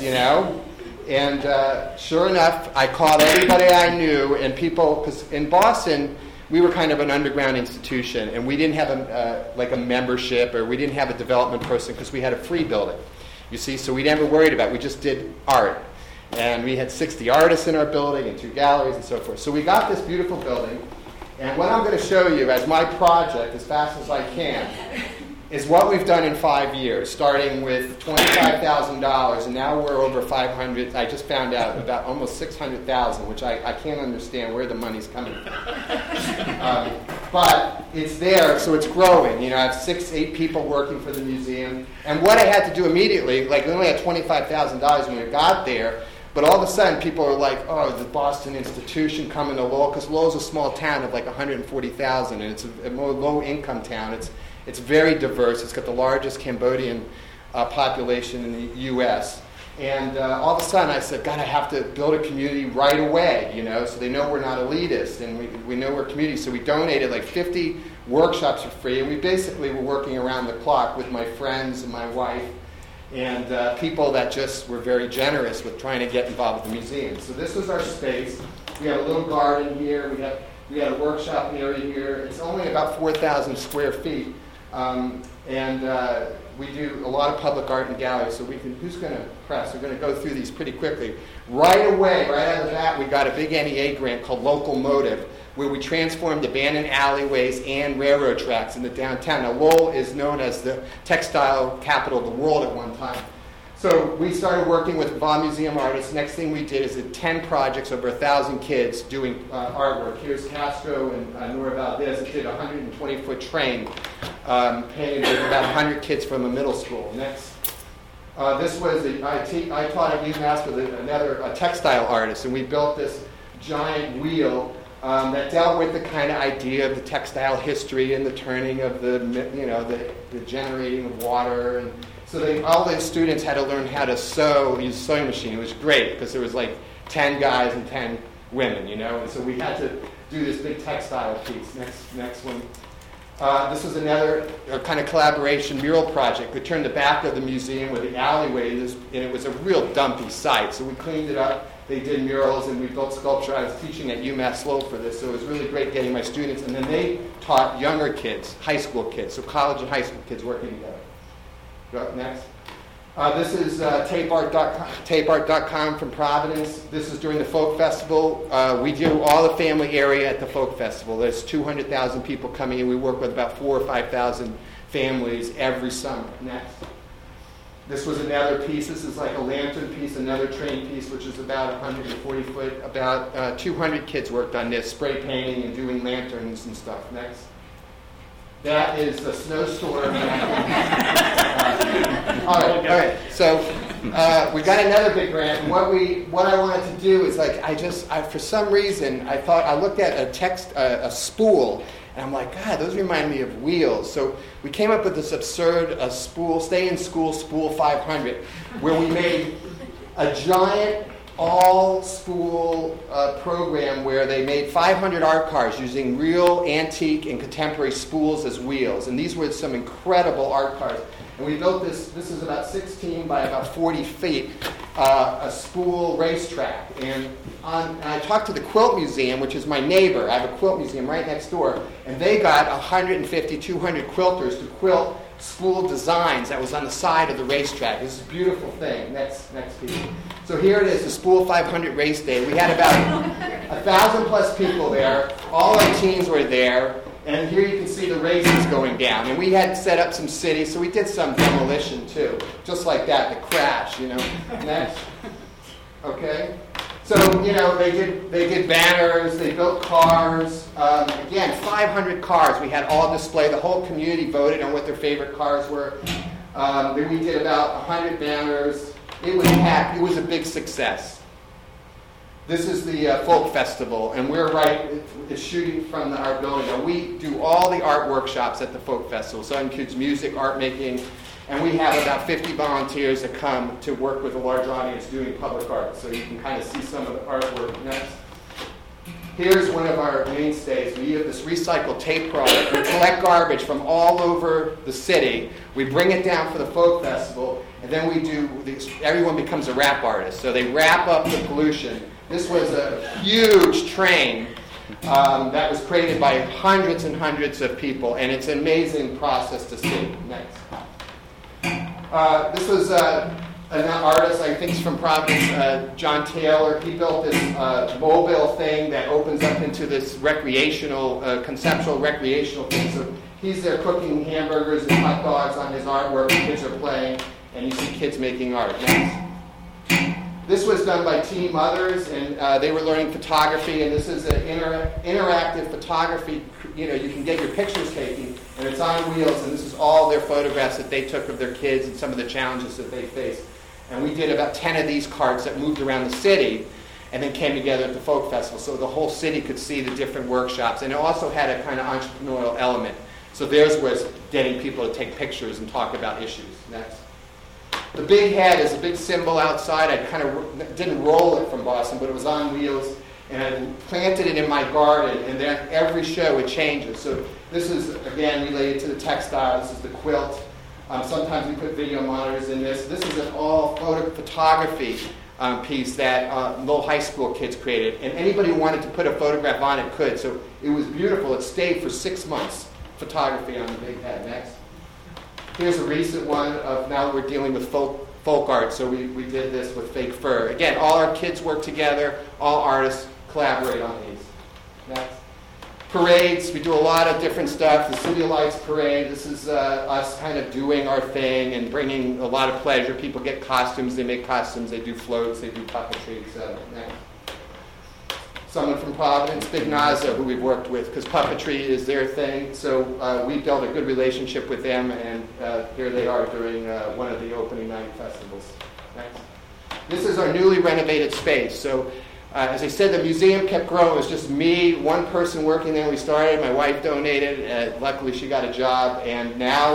And sure enough, I called everybody I knew, and people, because in Boston, we were kind of an underground institution, and we didn't have a membership, or we didn't have a development person, because we had a free building, you see, so we never worried about it. We just did art. And we had 60 artists in our building and 2 galleries and so forth. So we got this beautiful building, and what I'm going to show you as my project, as fast as I can, is what we've done in 5 years, starting with $25,000, and now we're over 500. I just found out about almost 600,000, which I can't understand where the money's coming from. But it's there, so it's growing. I have 6-8 people working for the museum. And what I had to do immediately, we only had $25,000 when we got there, but all of a sudden people are like, oh, the Boston institution coming to Lowell, because Lowell's a small town of 140,000, and it's a more low-income town. It's very diverse. It's got the largest Cambodian population in the U.S. And all of a sudden I said, God, I have to build a community right away, so they know we're not elitist, and we know we're community. So we donated 50 workshops for free, and we basically were working around the clock with my friends and my wife and people that just were very generous with trying to get involved with the museum. So this was our space. We have a little garden here. We had a workshop area here. It's only about 4,000 square feet. We do a lot of public art and galleries, so who's going to press? We're going to go through these pretty quickly. Right away, right out of the bat, we got a big NEA grant called Local Motive, where we transformed abandoned alleyways and railroad tracks in the downtown. Now, Lowell is known as the textile capital of the world at one time. So we started working with Revolve Museum artists. Next thing we did is 10 projects, over 1,000 kids doing artwork. Here's Castro and Nora Valdez that did a 120-foot train, painted with about 100 kids from a middle school. Next, this was I taught at UMass with a textile artist, and we built this giant wheel that dealt with the kind of idea of the textile history and the turning of the generating of water. And so all the students had to learn how to use a sewing machine. It was great because there was 10 guys and 10 women, and so we had to do this big textile piece. Next one. This was another kind of collaboration mural project. We turned the back of the museum with the alleyway, and it was a real dumpy site. So we cleaned it up, they did murals, and we built sculpture. I was teaching at UMass Lowell for this, so it was really great getting my students. And then they taught younger kids, high school kids, so college and high school kids working together. Go up next. This is tapeart.com from Providence. This is during the Folk Festival. We do all the family area at the Folk Festival. There's 200,000 people coming in. We work with about 4,000 or 5,000 families every summer. Next. This was another piece. This is like a lantern piece, another train piece, which is about 140 foot. About 200 kids worked on this, spray painting and doing lanterns and stuff. Next. That is the snowstorm. All right. So we got another big grant. And what I wanted to do is for some reason I looked at a spool, and I'm like, God, those remind me of wheels. So we came up with this absurd spool, Stay in School Spool 500, where we made a giant all-spool program where they made 500 art cars using real antique and contemporary spools as wheels. And these were some incredible art cars. And we built this is about 16 by about 40 feet, a spool racetrack. And I talked to the Quilt Museum, which is my neighbor. I have a quilt museum right next door. And they got 150, 200 quilters to quilt spool designs that was on the side of the racetrack. This is a beautiful thing. Next piece. So here it is, the Spool 500 race day. We had about 1,000 plus people there. All our teams were there. And here you can see the races going down. And we had set up some cities, so we did some demolition too. Just like that, the crash, Next. Okay. So, they did banners, they built cars. Again, 500 cars. We had all displayed. The whole community voted on what their favorite cars were. Then we did about 100 banners. It was packed. It was a big success. This is the Folk Festival, and we're it's shooting from our building. And we do all the art workshops at the Folk Festival. So it includes music, art making, and we have about 50 volunteers that come to work with a large audience doing public art. So you can kind of see some of the artwork. Next. Here's one of our mainstays. We have this recycled tape product. We collect garbage from all over the city. We bring it down for the Folk Festival, and then everyone becomes a wrap artist. So they wrap up the pollution. This was a huge train that was created by hundreds and hundreds of people, and it's an amazing process to see. Next. This was an artist, I think he's from Providence, John Taylor. He built this mobile thing that opens up into this conceptual recreational thing. So he's there cooking hamburgers and hot dogs on his artwork. Kids are playing, and you see kids making art. Next. This was done by Team Others, and they were learning photography, and this is an interactive photography. You can get your pictures taken, and it's on wheels, and this is all their photographs that they took of their kids and some of the challenges that they faced. And we did about 10 of these carts that moved around the city and then came together at the Folk Festival, so the whole city could see the different workshops. And it also had a kind of entrepreneurial element. So theirs was getting people to take pictures and talk about issues. Next. The big head is a big symbol outside. I kind of didn't roll it from Boston, but it was on wheels. And I planted it in my garden, and then every show it changes. So this is, again, related to the textile. This is the quilt. Sometimes we put video monitors in this. This is an all photography piece that Lowell High School kids created. And anybody who wanted to put a photograph on it could. So it was beautiful. It stayed for 6 months, photography on the big head. Next. Here's a recent one of now we're dealing with folk art. So we did this with fake fur. Again, all our kids work together. All artists collaborate on these. Next. Parades, we do a lot of different stuff. The City Lights Parade, this is us kind of doing our thing and bringing a lot of pleasure. People get costumes, they make costumes, they do floats, they do puppetry, etc. Next. Someone from Providence, Big Naza, who we've worked with, because puppetry is their thing. So we built a good relationship with them, and here they are during one of the opening night festivals. Next. This is our newly renovated space. So as I said, the museum kept growing. It was just me, one person working there when we started. My wife donated. Luckily, she got a job. And now,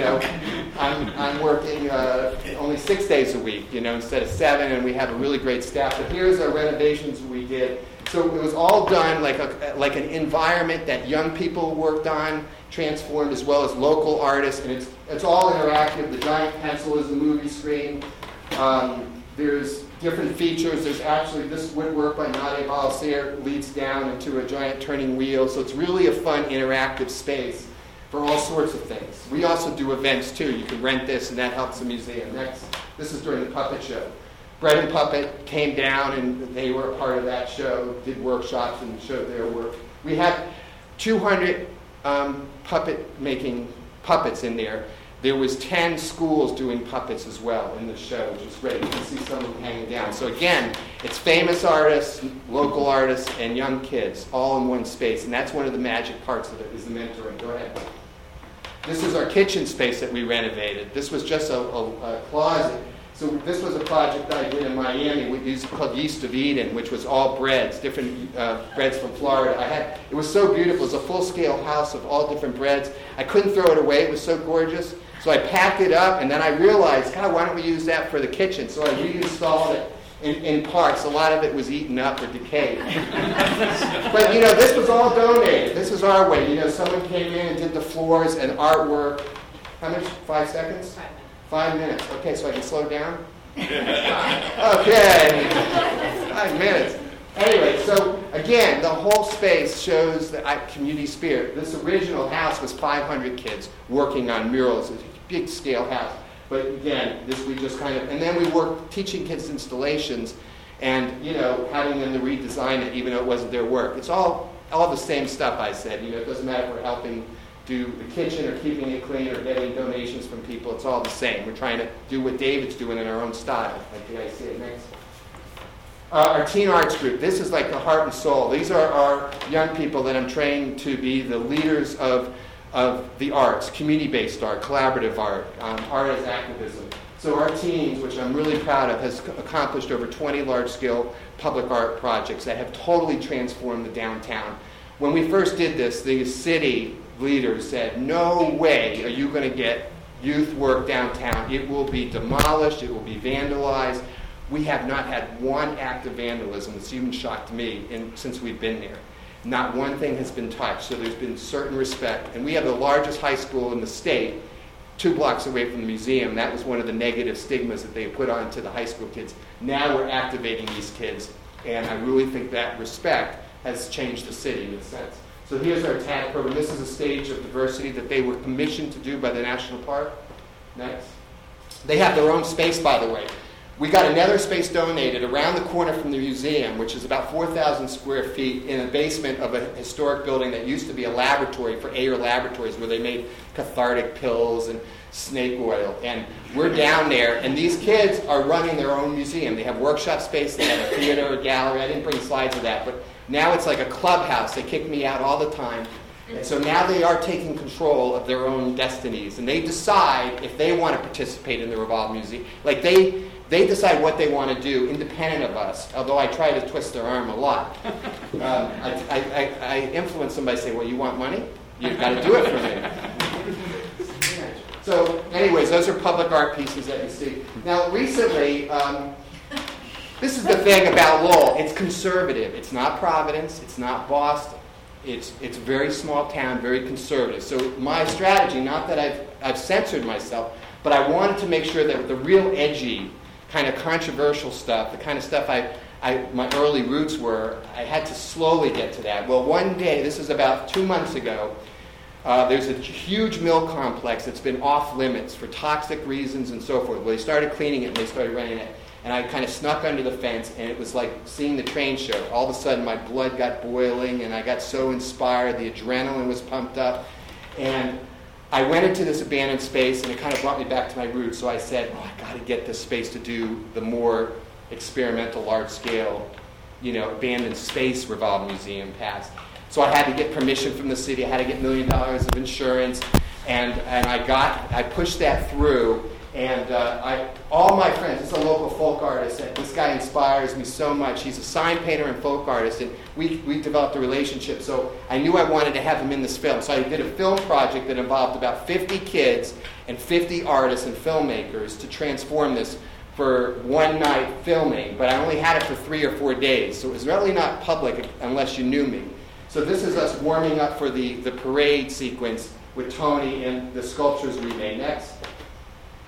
I'm working only 6 days a week, instead of 7. And we have a really great staff. But here's our renovations we did. So it was all done like an environment that young people worked on, transformed, as well as local artists. And it's all interactive. The giant pencil is the movie screen. There's different features. There's actually this woodwork by Nadia Balsier leads down into a giant turning wheel. So it's really a fun, interactive space for all sorts of things. We also do events too. You can rent this, and that helps the museum. Next, this is during the puppet show. Bread and Puppet came down, and they were a part of that show, did workshops and showed their work. We have 200 puppet-making puppets in there. There was 10 schools doing puppets as well in the show, which is great. You can see some of them hanging down. So again, it's famous artists, local artists, and young kids all in one space. And that's one of the magic parts of it, is the mentoring. Go ahead. This is our kitchen space that we renovated. This was just a closet. So this was a project I did in Miami. It's called Yeast of Eden, which was all breads, different breads from Florida. It was so beautiful. It was a full-scale house of all different breads. I couldn't throw it away. It was so gorgeous. So I packed it up, and then I realized, God, why don't we use that for the kitchen? So I reinstalled it in parts. A lot of it was eaten up or decayed. But, this was all donated. This is our way. Someone came in and did the floors and artwork. How much? 5 seconds? 5 minutes. Okay, so I can slow down? Okay. 5 minutes. Anyway, so again, the whole space shows the community spirit. This original house was 500 kids working on murals. It's a big scale house. But again, we just and then we worked teaching kids installations and, having them to redesign it even though it wasn't their work. It's all the same stuff I said. It doesn't matter if we're helping do the kitchen or keeping it clean or getting donations from people. It's all the same. We're trying to do what David's doing in our own style. Like the guys see it next. Our teen arts group. This is like the heart and soul. These are our young people that I'm training to be the leaders of the arts, community-based art, collaborative art, art as activism. So our teams, which I'm really proud of, has accomplished over 20 large-scale public art projects that have totally transformed the downtown. When we first did this, the city leaders said, no way are you going to get youth work downtown. It will be demolished. It will be vandalized. We have not had one act of vandalism. It's even shocked me since we've been there. Not one thing has been touched. So there's been certain respect. And we have the largest high school in the state, 2 blocks away from the museum. That was one of the negative stigmas that they put on to the high school kids. Now we're activating these kids. And I really think that respect has changed the city in a sense. So here's our TAG program. This is a stage of diversity that they were commissioned to do by the National Park. Next. They have their own space, by the way. We got another space donated around the corner from the museum, which is about 4,000 square feet in the basement of a historic building that used to be a laboratory for Ayer Laboratories, where they made cathartic pills and snake oil. And we're down there, and these kids are running their own museum. They have workshop space, they have a theater, a gallery. I didn't bring slides of that, but now it's like a clubhouse. They kick me out all the time. And so now they are taking control of their own destinies. And they decide if they want to participate in the Revolve Museum. Like they decide what they want to do independent of us, although I try to twist their arm a lot. I influence them by saying, well, you want money? You've got to do it for me. So anyways, those are public art pieces that you see. Now recently, this is the thing about Lowell. It's conservative. It's not Providence. It's not Boston. It's a very small town, very conservative. So my strategy, not that I've censored myself, but I wanted to make sure that the real edgy, kind of controversial stuff, the kind of stuff my early roots were, I had to slowly get to that. Well, one day, this is about 2 months ago, there's a huge mill complex that's been off limits for toxic reasons and so forth. Well, they started cleaning it and they started running it. And I kind of snuck under the fence, and it was like seeing the train show. All of a sudden, my blood got boiling, and I got so inspired. The adrenaline was pumped up. And I went into this abandoned space, and it kind of brought me back to my roots. So I said, I got to get this space to do the more experimental, large-scale, abandoned space Revolve Museum passed. So I had to get permission from the city. I had to get $1 million of insurance, and I pushed that through. And all my friends, it's a local folk artist, and this guy inspires me so much. He's a sign painter and folk artist, and we developed a relationship. So I knew I wanted to have him in this film. So I did a film project that involved about 50 kids and 50 artists and filmmakers to transform this for one night filming. But I only had it for 3 or 4 days, so it was really not public unless you knew me. So this is us warming up for the parade sequence with Tony and the sculptures we made. Next.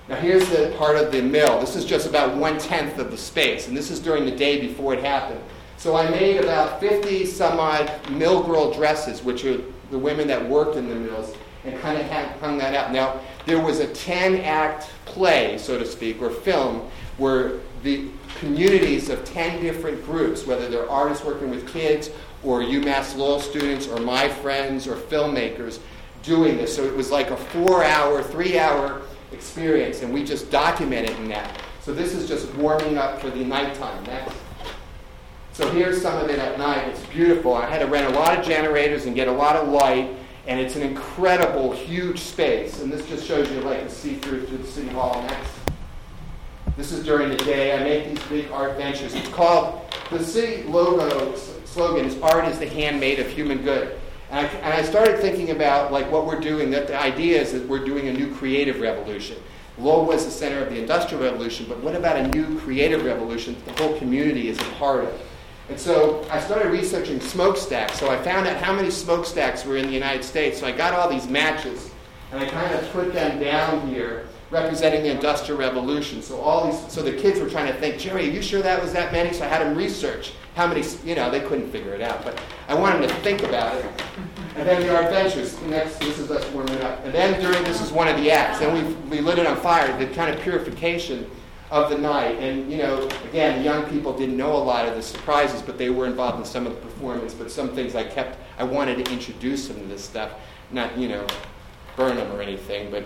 Now here's the part of the mill. This is just about 1/10 of the space, and this is during the day before it happened. So I made about 50 some odd mill girl dresses, which are the women that worked in the mills, and kind of hung that out. Now there was a 10-act play, so to speak, or film, where the communities of 10 different groups, whether they're artists working with kids or UMass Lowell students or my friends or filmmakers, doing this. So it was like a 4-hour, 3-hour experience, and we just documented in that. So this is just warming up for the nighttime. Next. So here's some of it at night. It's beautiful. I had to rent a lot of generators and get a lot of light, and it's an incredible, huge space. And this just shows you like a see-through to the City Hall. Next. This is during the day. I make these big art ventures. It's called, the city logo slogan is "Art is the handmaid of human good." And I started thinking about like what we're doing, that the idea is that we're doing a new creative revolution. Lowell was the center of the Industrial Revolution, but what about a new creative revolution that the whole community is a part of? And so I started researching smokestacks. So I found out how many smokestacks were in the United States. So I got all these matches, and I kind of put them down here, representing the Industrial Revolution. So the kids were trying to think, Jerry, are you sure that was that many? So I had them research how many, they couldn't figure it out, but I wanted them to think about it. And then the art ventures. Next, this is us warming up. And then this is one of the acts. Then we lit it on fire, the kind of purification of the night. And, again, the young people didn't know a lot of the surprises, but they were involved in some of the performance. But some things I wanted to introduce them to this stuff, not, burn them or anything, but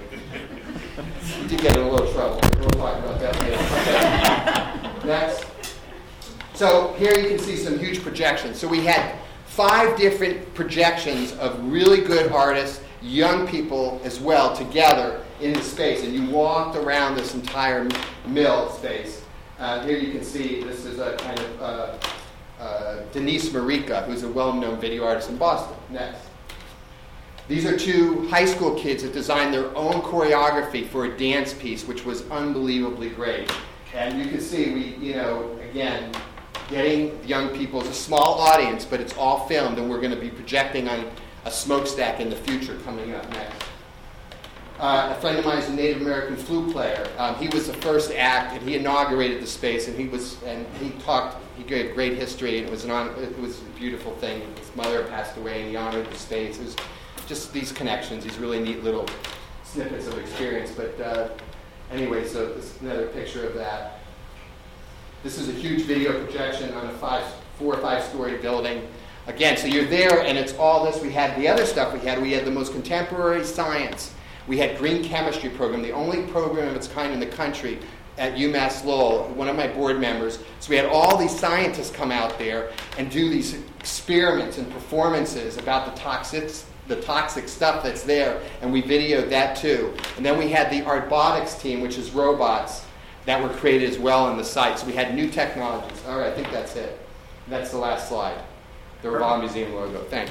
we did get in a little trouble. We'll talk about that later. Okay. Next. So here you can see some huge projections. So we had 5 different projections of really good artists, young people as well, together in the space. And you walked around this entire mill space. Here you can see this is a kind of Denise Marica, who's a well-known video artist in Boston. Next. These are 2 high school kids that designed their own choreography for a dance piece, which was unbelievably great. And you can see we, again, getting young people, it's a small audience, but it's all filmed, and we're going to be projecting on a smokestack in the future coming up next. A friend of mine is a Native American flute player. He was the first act, and he inaugurated the space, and he gave great history, and it was a beautiful thing. His mother passed away, and he honored the space. It was just these connections, these really neat little snippets of experience. But anyway, so this is another picture of that. This is a huge video projection on a 4 or 5-story building. Again, so you're there, and it's all this. We had the other stuff we had the most contemporary science. We had green chemistry program, the only program of its kind in the country at UMass Lowell, one of my board members. So we had all these scientists come out there and do these experiments and performances about the toxic stuff that's there, and we videoed that too. And then we had the Artbotics team, which is robots, that were created as well on the site. So we had new technologies. All right, I think that's it. That's the last slide. The Revolve Museum logo. Thanks.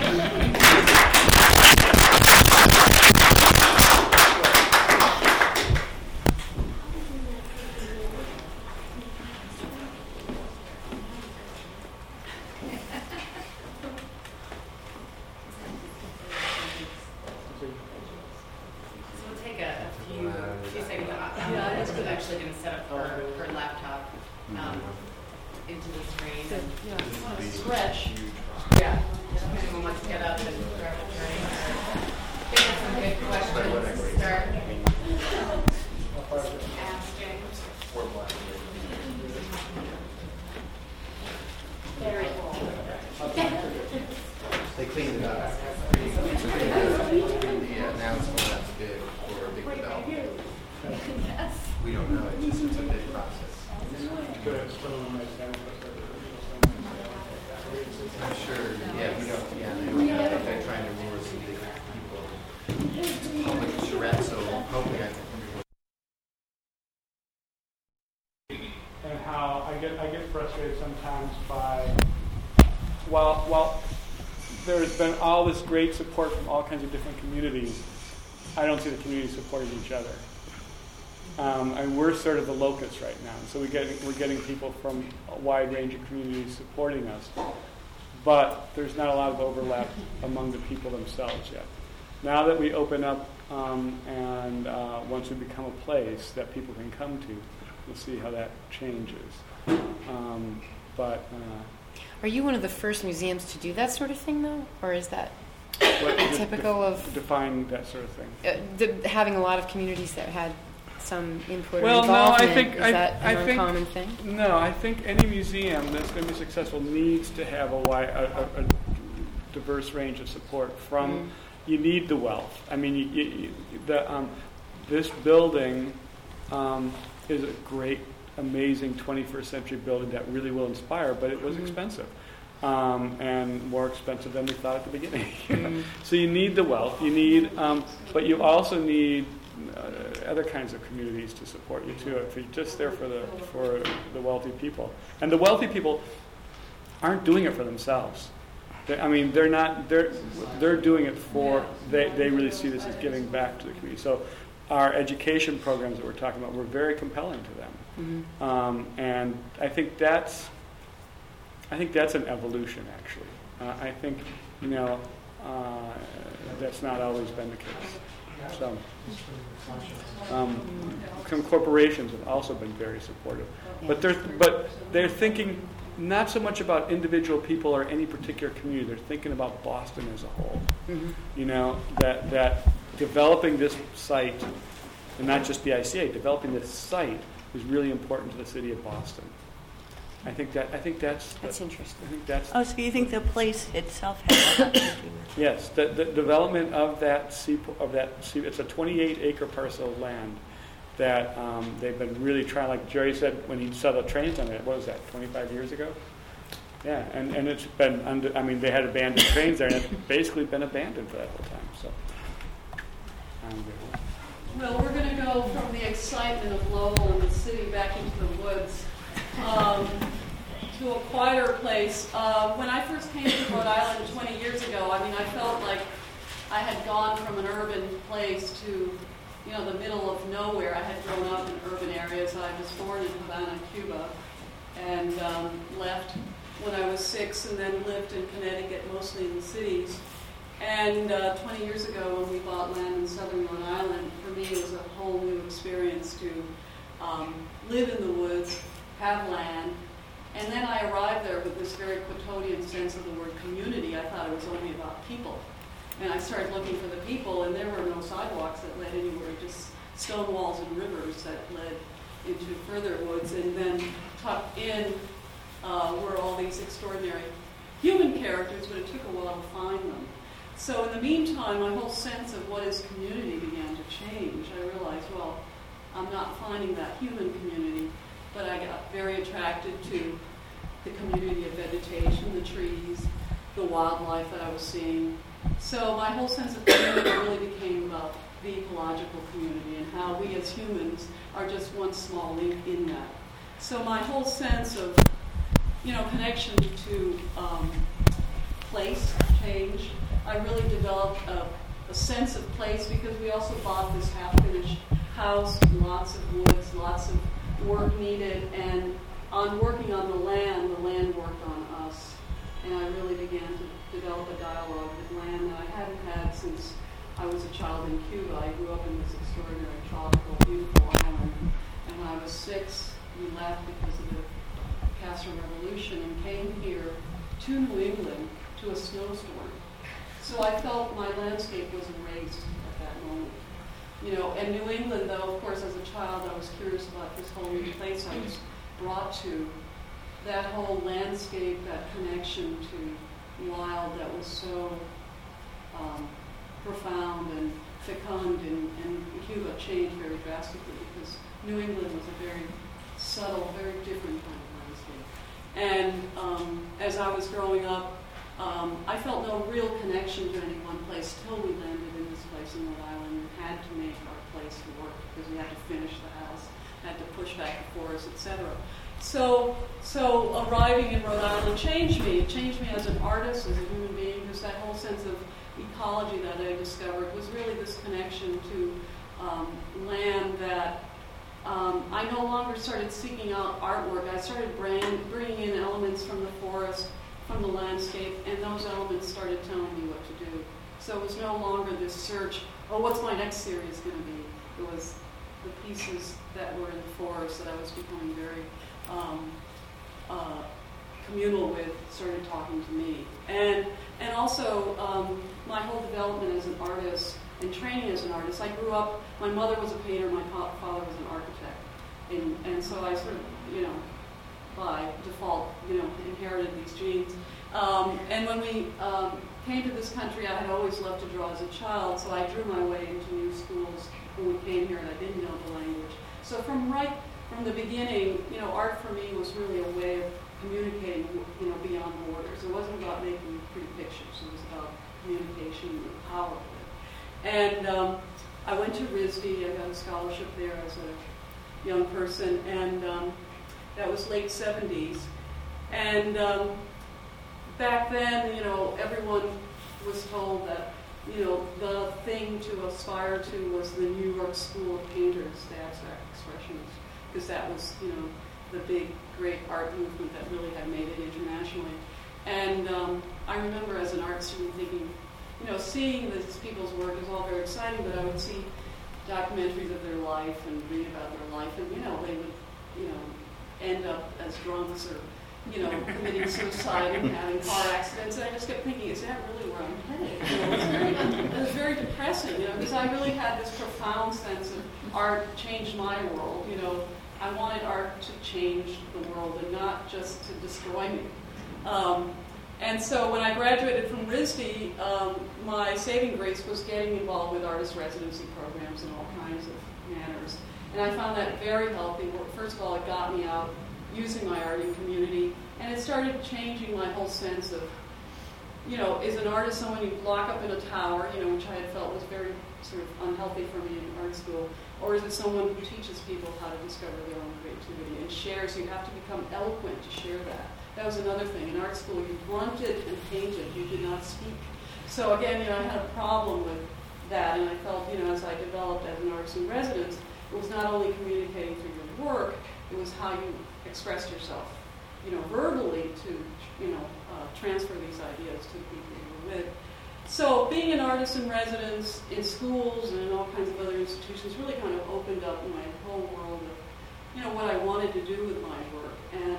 They cleaned it up. The announcement that's big for a big development. We don't know. It's a big process. I'm sure. Yeah, we don't. Yeah, they're trying to lure some big people. It's public charrette, so hopefully I can. And how I get frustrated sometimes by while there's been all this great support from all kinds of different communities, I don't see the communities supporting each other. And we're sort of the locus right now. So we're getting people from a wide range of communities supporting us. But there's not a lot of overlap among the people themselves yet. Now that we open up and once we become a place that people can come to, we'll see how that changes. Are you one of the first museums to do that sort of thing, though? Or is that typical of... Define that sort of thing. Having a lot of communities that had some input or Well, involvement, no, I that an uncommon thing? No, I think any museum that's going to be successful needs to have a diverse range of support from... You need the wealth. I mean, this building is a great, amazing 21st century building that really will inspire, but it was expensive. And more expensive than we thought at the beginning. So you need the wealth. You need, but you also need other kinds of communities to support you too. If you're just there for the wealthy people, and the wealthy people aren't doing it for themselves. They're not. They're doing it for. They really see this as giving back to the community. So, our education programs that we're talking about were very compelling to them, and I think that's an evolution. Actually, I think that's not always been the case. So, some corporations have also been very supportive, but they're thinking. Not so much about individual people or any particular community. They're thinking about Boston as a whole. That developing this site, and not just the ICA, developing this site is really important to the city of Boston. I think that's interesting. I think that's. Oh, so you think the place itself has a lot to do with it? Yes, the development of that it's a 28-acre parcel of land that they've been really trying, like Jerry said when he saw the trains on it, what was that, 25 years ago? Yeah, and it's been, they had abandoned trains there, and it's basically been abandoned for that whole time, so. Well, we're going to go from the excitement of Lowell and the city back into the woods to a quieter place. When I first came to Rhode Island 20 years ago, I felt like I had gone from an urban place to the middle of nowhere. I had grown up in urban areas. I was born in Havana, Cuba, and left when I was 6 and then lived in Connecticut, mostly in the cities. And 20 years ago when we bought land in southern Rhode Island, for me it was a whole new experience to live in the woods, have land, and then I arrived there with this very quotidian sense of the word community. I thought it was only about people. And I started looking for the people, and there were no sidewalks that led anywhere, just stone walls and rivers that led into further woods. And then tucked in were all these extraordinary human characters, but it took a while to find them. So in the meantime, my whole sense of what is community began to change. I realized, well, I'm not finding that human community, but I got very attracted to the community of vegetation, the trees, the wildlife that I was seeing. So my whole sense of community really became about the ecological community and how we as humans are just one small link in that. So my whole sense of, connection to place changed. I really developed a sense of place because we also bought this half-finished house, lots of woods, lots of work needed, and on working on the land worked on us. And I really began to develop a dialogue with land that I hadn't had since I was a child in Cuba. I grew up in this extraordinary, tropical, beautiful island. And when I was 6, we left because of the Castro Revolution and came here to New England to a snowstorm. So I felt my landscape was erased at that moment. And New England, though, of course, as a child, I was curious about this whole new place I was brought to. That whole landscape, that connection to wild that was so profound and fecund in Cuba changed very drastically because New England was a very subtle, very different kind of landscape. And as I was growing up, I felt no real connection to any one place till we landed in this place in Rhode Island and had to make our place work because we had to finish the house, had to push back the forest, etc. So arriving in Rhode Island changed me. It changed me as an artist, as a human being, because that whole sense of ecology that I discovered was really this connection to land that I no longer started seeking out artwork. I started bringing in elements from the forest, from the landscape, and those elements started telling me what to do. So it was no longer this search, oh, what's my next series going to be? It was the pieces that were in the forest that I was becoming very communal with started talking to me. And also my whole development as an artist and training as an artist. I grew up, my mother was a painter, my father was an architect. And so I sort of, by default, inherited these genes. And when we came to this country, I had always loved to draw as a child, so I drew my way into new schools when we came here, and I didn't know the language. So from the beginning, art for me was really a way of communicating, beyond borders. It wasn't about making pretty pictures. It was about communication and the power of it. And I went to RISD. I got a scholarship there as a young person, and that was late 70s. And back then, everyone was told that, the thing to aspire to was the New York School of Painters, the abstract expressionists, because that was, the big, great art movement that really had made it internationally. And I remember as an art student thinking, seeing these people's work is all very exciting, but I would see documentaries of their life and read about their life, and, they would, end up as drunks or, committing suicide and having car accidents. And I just kept thinking, is that really where I'm headed? It was very depressing, because I really had this profound sense of art changed my world. I wanted art to change the world and not just to destroy me. And so when I graduated from RISD, my saving grace was getting involved with artist residency programs in all kinds of manners. And I found that very healthy. First of all, it got me out using my art in community, and it started changing my whole sense of, is an artist someone you lock up in a tower, which I had felt was very sort of unhealthy for me in art school, or is it someone who teaches people how to discover their own creativity and shares? You have to become eloquent to share that. That was another thing. In art school, you grunted and painted. You did not speak. So again, I had a problem with that, and I felt, as I developed as an artist in residence, it was not only communicating through your work, it was how you expressed yourself, verbally to, transfer these ideas to the people you were with. So being an artist in residence in schools and in all kinds of other institutions really kind of opened up my whole world of, what I wanted to do with my work.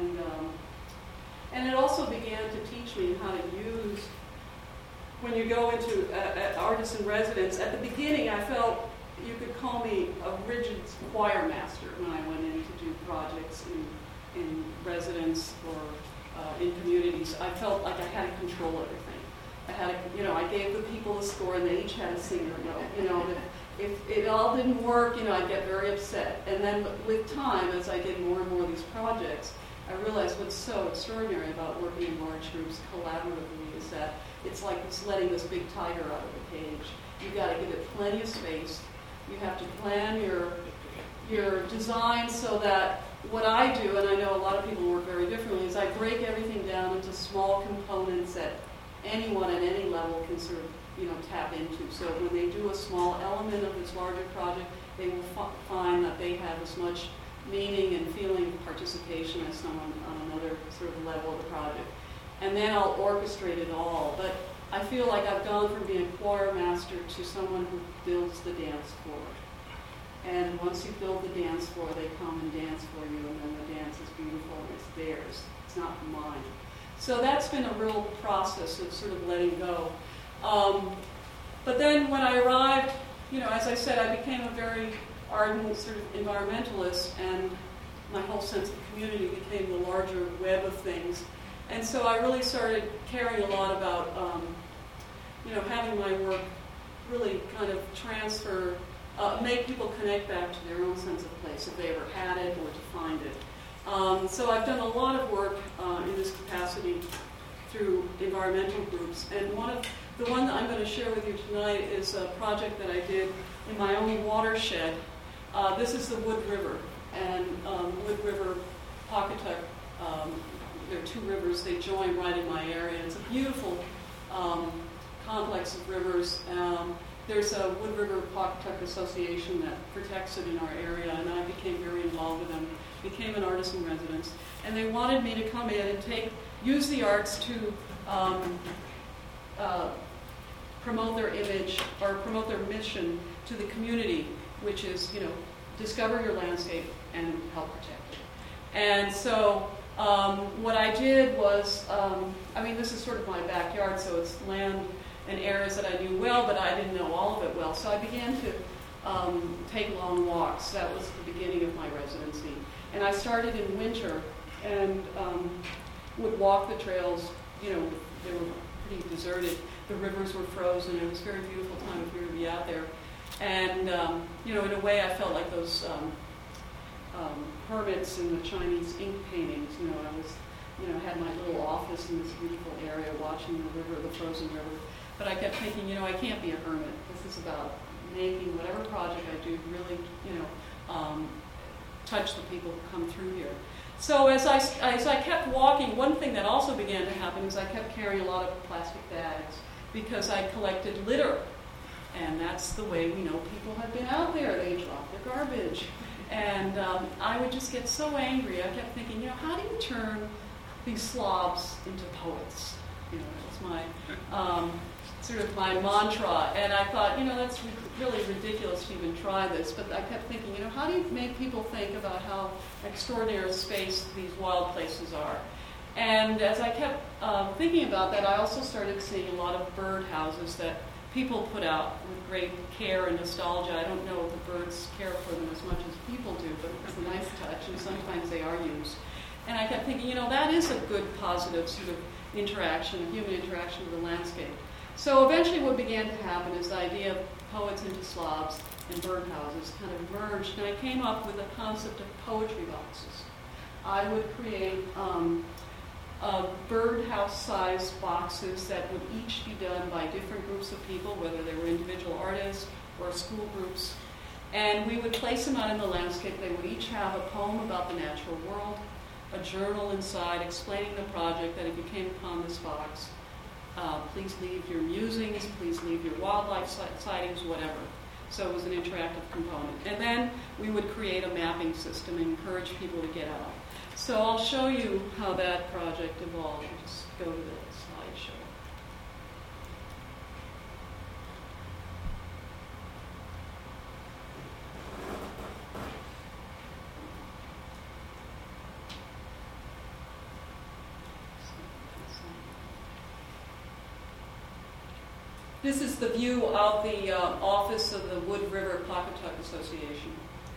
And it also began to teach me how to use, when you go into artist in residence, at the beginning I felt you could call me a rigid choir master when I went in to do projects in residence or in communities. I felt like I had to control everything. I had to, I gave the people a score and they each had a singer note. If it all didn't work, I'd get very upset. And then with time, as I did more and more of these projects, I realized what's so extraordinary about working in large groups collaboratively is that it's like it's letting this big tiger out of the cage. You've got to give it plenty of space. You have to plan your design so that what I do, and I know a lot of people work very differently, is I break everything down into small components that anyone at any level can sort of tap into. So when they do a small element of this larger project, they will find that they have as much meaning and feeling of participation as someone on another sort of level of the project. And then I'll orchestrate it all. But I feel like I've gone from being a choir master to someone who builds the dance floor. And once you build the dance floor, they come and dance for you, and then the dance is beautiful and it's theirs. It's not mine. So that's been a real process of sort of letting go. But then when I arrived, as I said, I became a very ardent sort of environmentalist, and my whole sense of community became the larger web of things. And so I really started caring a lot about, having my work really kind of transfer, make people connect back to their own sense of place, if they ever had it, or to find it. So I've done a lot of work in this capacity through environmental groups. And the one that I'm going to share with you tonight is a project that I did in my own watershed. This is the Wood River, and Wood River, Pawcatuck, there are two rivers, they join right in my area. It's a beautiful complex of rivers. There's a Wood River Pawcatuck Association that protects it in our area, and I became very involved with them, became an artist in residence. And they wanted me to come in and use the arts to promote their image or promote their mission to the community, which is, discover your landscape and help protect it. And so what I did was, this is sort of my backyard, so it's land and areas that I knew well, but I didn't know all of it well. So I began to take long walks. That was the beginning of my residency. And I started in winter and would walk the trails. They were pretty deserted. The rivers were frozen. It was a very beautiful time of year to be out there. And, in a way, I felt like those hermits in the Chinese ink paintings. I was, had my little office in this beautiful area watching the river, the frozen river. But I kept thinking, I can't be a hermit. This is about making whatever project I do really, touch the people who come through here. So as I kept walking, one thing that also began to happen is I kept carrying a lot of plastic bags because I collected litter. And that's the way we know people have been out there. They drop their garbage. And I would just get so angry. I kept thinking, how do you turn these slobs into poets? That was my sort of my mantra. And I thought, that's really ridiculous to even try this. But I kept thinking, how do you make people think about how extraordinary space these wild places are? And as I kept thinking about that, I also started seeing a lot of bird houses that people put out with great care and nostalgia. I don't know if the birds care for them as much as people do, but it's a nice touch, and sometimes they are used. And I kept thinking, that is a good, positive sort of interaction, human interaction with the landscape. So eventually what began to happen is the idea of poets into slobs and birdhouses kind of merged, and I came up with a concept of poetry boxes. I would create birdhouse-sized boxes that would each be done by different groups of people, whether they were individual artists or school groups. And we would place them out in the landscape. They would each have a poem about the natural world, a journal inside explaining the project, that if you came upon this box, please leave your musings, please leave your wildlife sightings, whatever. So it was an interactive component. And then we would create a mapping system and encourage people to get out. So I'll show you how that project evolved. I'll just go to the slideshow. This is the view of the office of the Wood River Pawcatuck Association.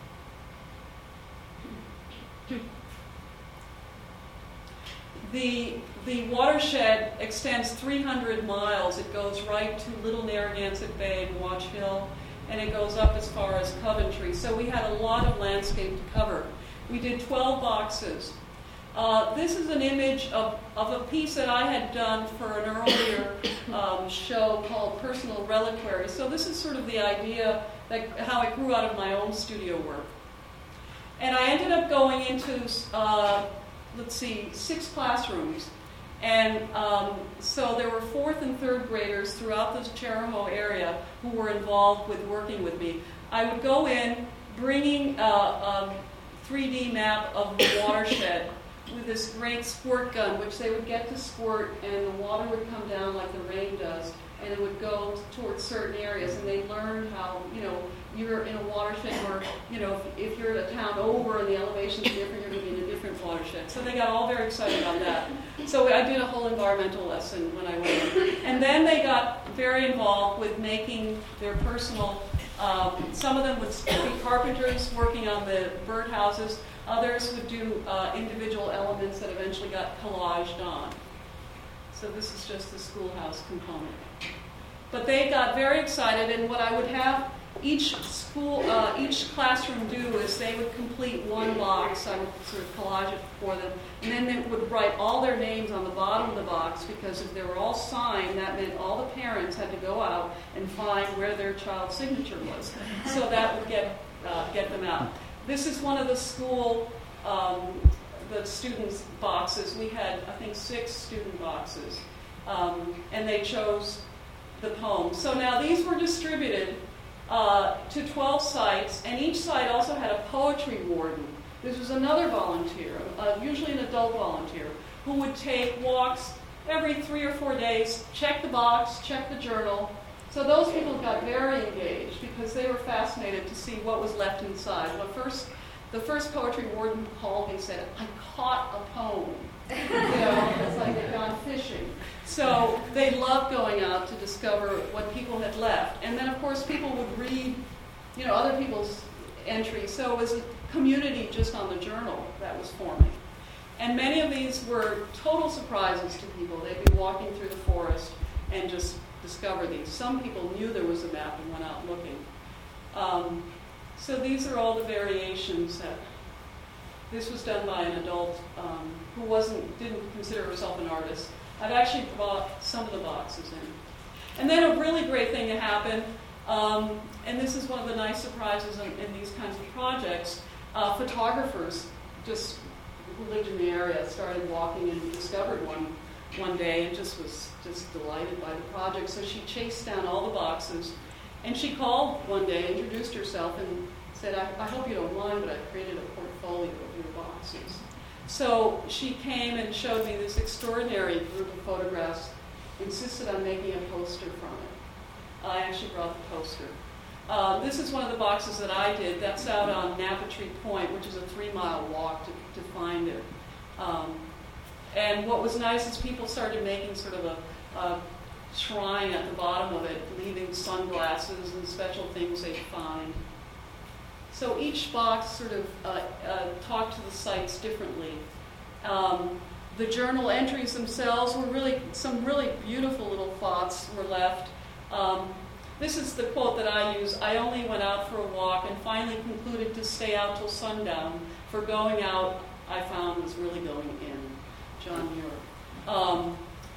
The watershed extends 300 miles. It goes right to Little Narragansett Bay and Watch Hill, and it goes up as far as Coventry. So we had a lot of landscape to cover. We did 12 boxes. This is an image of a piece that I had done for an earlier show called Personal Reliquary. So this is sort of the idea, that how it grew out of my own studio work. And I ended up going into 6 classrooms. And so there were 4th and 3rd graders throughout the Chariho area who were involved with working with me. I would go in bringing a 3D map of the watershed with this great squirt gun, which they would get to squirt, and the water would come down like the rain does, and it would go towards certain areas, and they learned how, you're in a watershed where, if you're in a town over and the elevation's different, you're going to be in a different watershed. So they got all very excited about that. So I did a whole environmental lesson when I went in. And then they got very involved with making their personal, some of them would be carpenters working on the birdhouses. Others would do individual elements that eventually got collaged on. So this is just the schoolhouse component. But they got very excited, and what I would have each classroom do is they would complete one box. I would sort of collage it for them, and then they would write all their names on the bottom of the box, because if they were all signed, that meant all the parents had to go out and find where their child's signature was. So that would get them out. This is one of the school, the students' boxes. We had, I think, 6 student boxes, and they chose the poem. So now these were distributed to 12 sites, and each site also had a poetry warden. This was another volunteer, usually an adult volunteer, who would take walks every 3 or 4 days, check the box, check the journal, So those people got very engaged because they were fascinated to see what was left inside. The first poetry warden called me and said, "I caught a poem." It's like they'd gone fishing. So they loved going out to discover what people had left. And then, of course, people would read, other people's entries. So it was a community just on the journal that was forming. And many of these were total surprises to people. They'd be walking through the forest and just discover these. Some people knew there was a map and went out looking. So these are all the variations that this was done by an adult who didn't consider herself an artist. I've actually brought some of the boxes in. And then a really great thing that happened, and this is one of the nice surprises in these kinds of projects, photographers who lived in the area started walking and discovered one day and just was delighted by the project. So she chased down all the boxes, and she called one day, introduced herself, and said, I hope you don't mind, but I've created a portfolio of your boxes. So she came and showed me this extraordinary group of photographs, insisted on making a poster from it. I actually brought the poster. This is one of the boxes that I did. That's out on Napattree Point, which is a 3-mile walk to find it. And what was nice is people started making sort of a shrine at the bottom of it, leaving sunglasses and special things they'd find. So each box sort of talked to the sites differently. The journal entries themselves were some really beautiful little thoughts were left. This is the quote that I use: "I only went out for a walk and finally concluded to stay out till sundown, for going out, I found, was really going in." John Muir.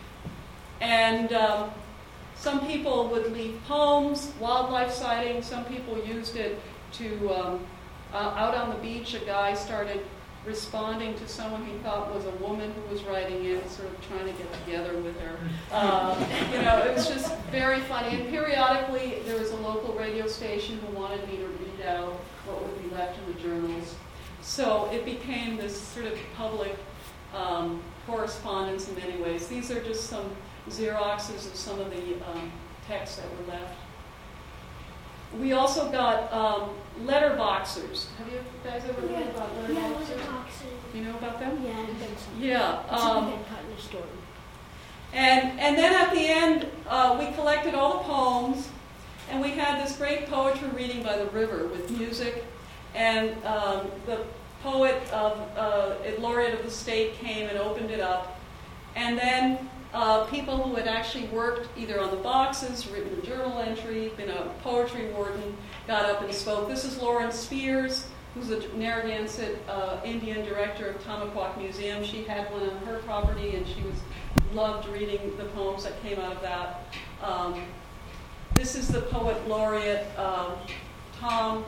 Some people would leave poems, wildlife sightings. Some people used it to, out on the beach, a guy started responding to someone he thought was a woman who was writing in, sort of trying to get together with her. It was just very funny. And periodically, there was a local radio station who wanted me to read out what would be left in the journals. So it became this sort of public correspondence in many ways. These are just some Xeroxes of some of the texts that were left. We also got letterboxers. Have you guys ever heard about letterboxers? Do you know about them? Yeah, I think so. Yeah. Cut in the story. And then at the end, we collected all the poems, and we had this great poetry reading by the river with music, and the poet, laureate of the state, came and opened it up, and then people who had actually worked either on the boxes, written a journal entry, been a poetry warden, got up and spoke. This is Lauren Spears, who's the Narragansett Indian director of Tamaquac Museum. She had one on her property, and she loved reading the poems that came out of that. This is the poet laureate, Tom.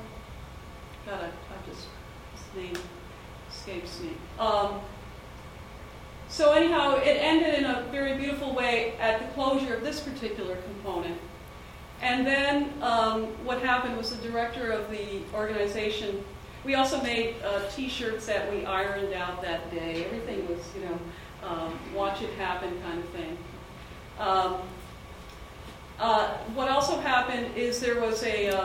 His name escapes me. So anyhow, it ended in a very beautiful way at the closure of this particular component. And then what happened was the director of the organization, we also made T-shirts that we ironed out that day. Everything was, watch it happen kind of thing. What also happened is there was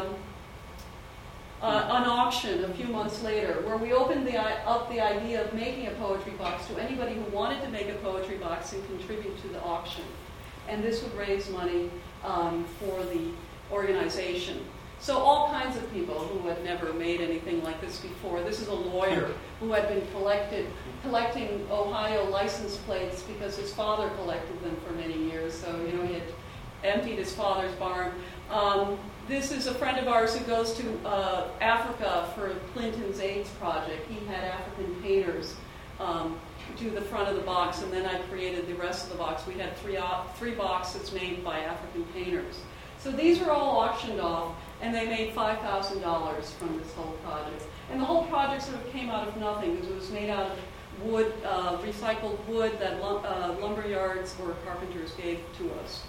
an auction a few months later where we opened up the idea of making a poetry box to anybody who wanted to make a poetry box and contribute to the auction. And this would raise money for the organization. So all kinds of people who had never made anything like this before. This is a lawyer who had been collecting Ohio license plates because his father collected them for many years. So, he had emptied his father's barn. This is a friend of ours who goes to Africa for Clinton's AIDS project. He had African painters do the front of the box, and then I created the rest of the box. We had three boxes made by African painters. So these were all auctioned off, and they made $5,000 from this whole project. And the whole project sort of came out of nothing because it was made out of wood, recycled wood that lumber yards or carpenters gave to us.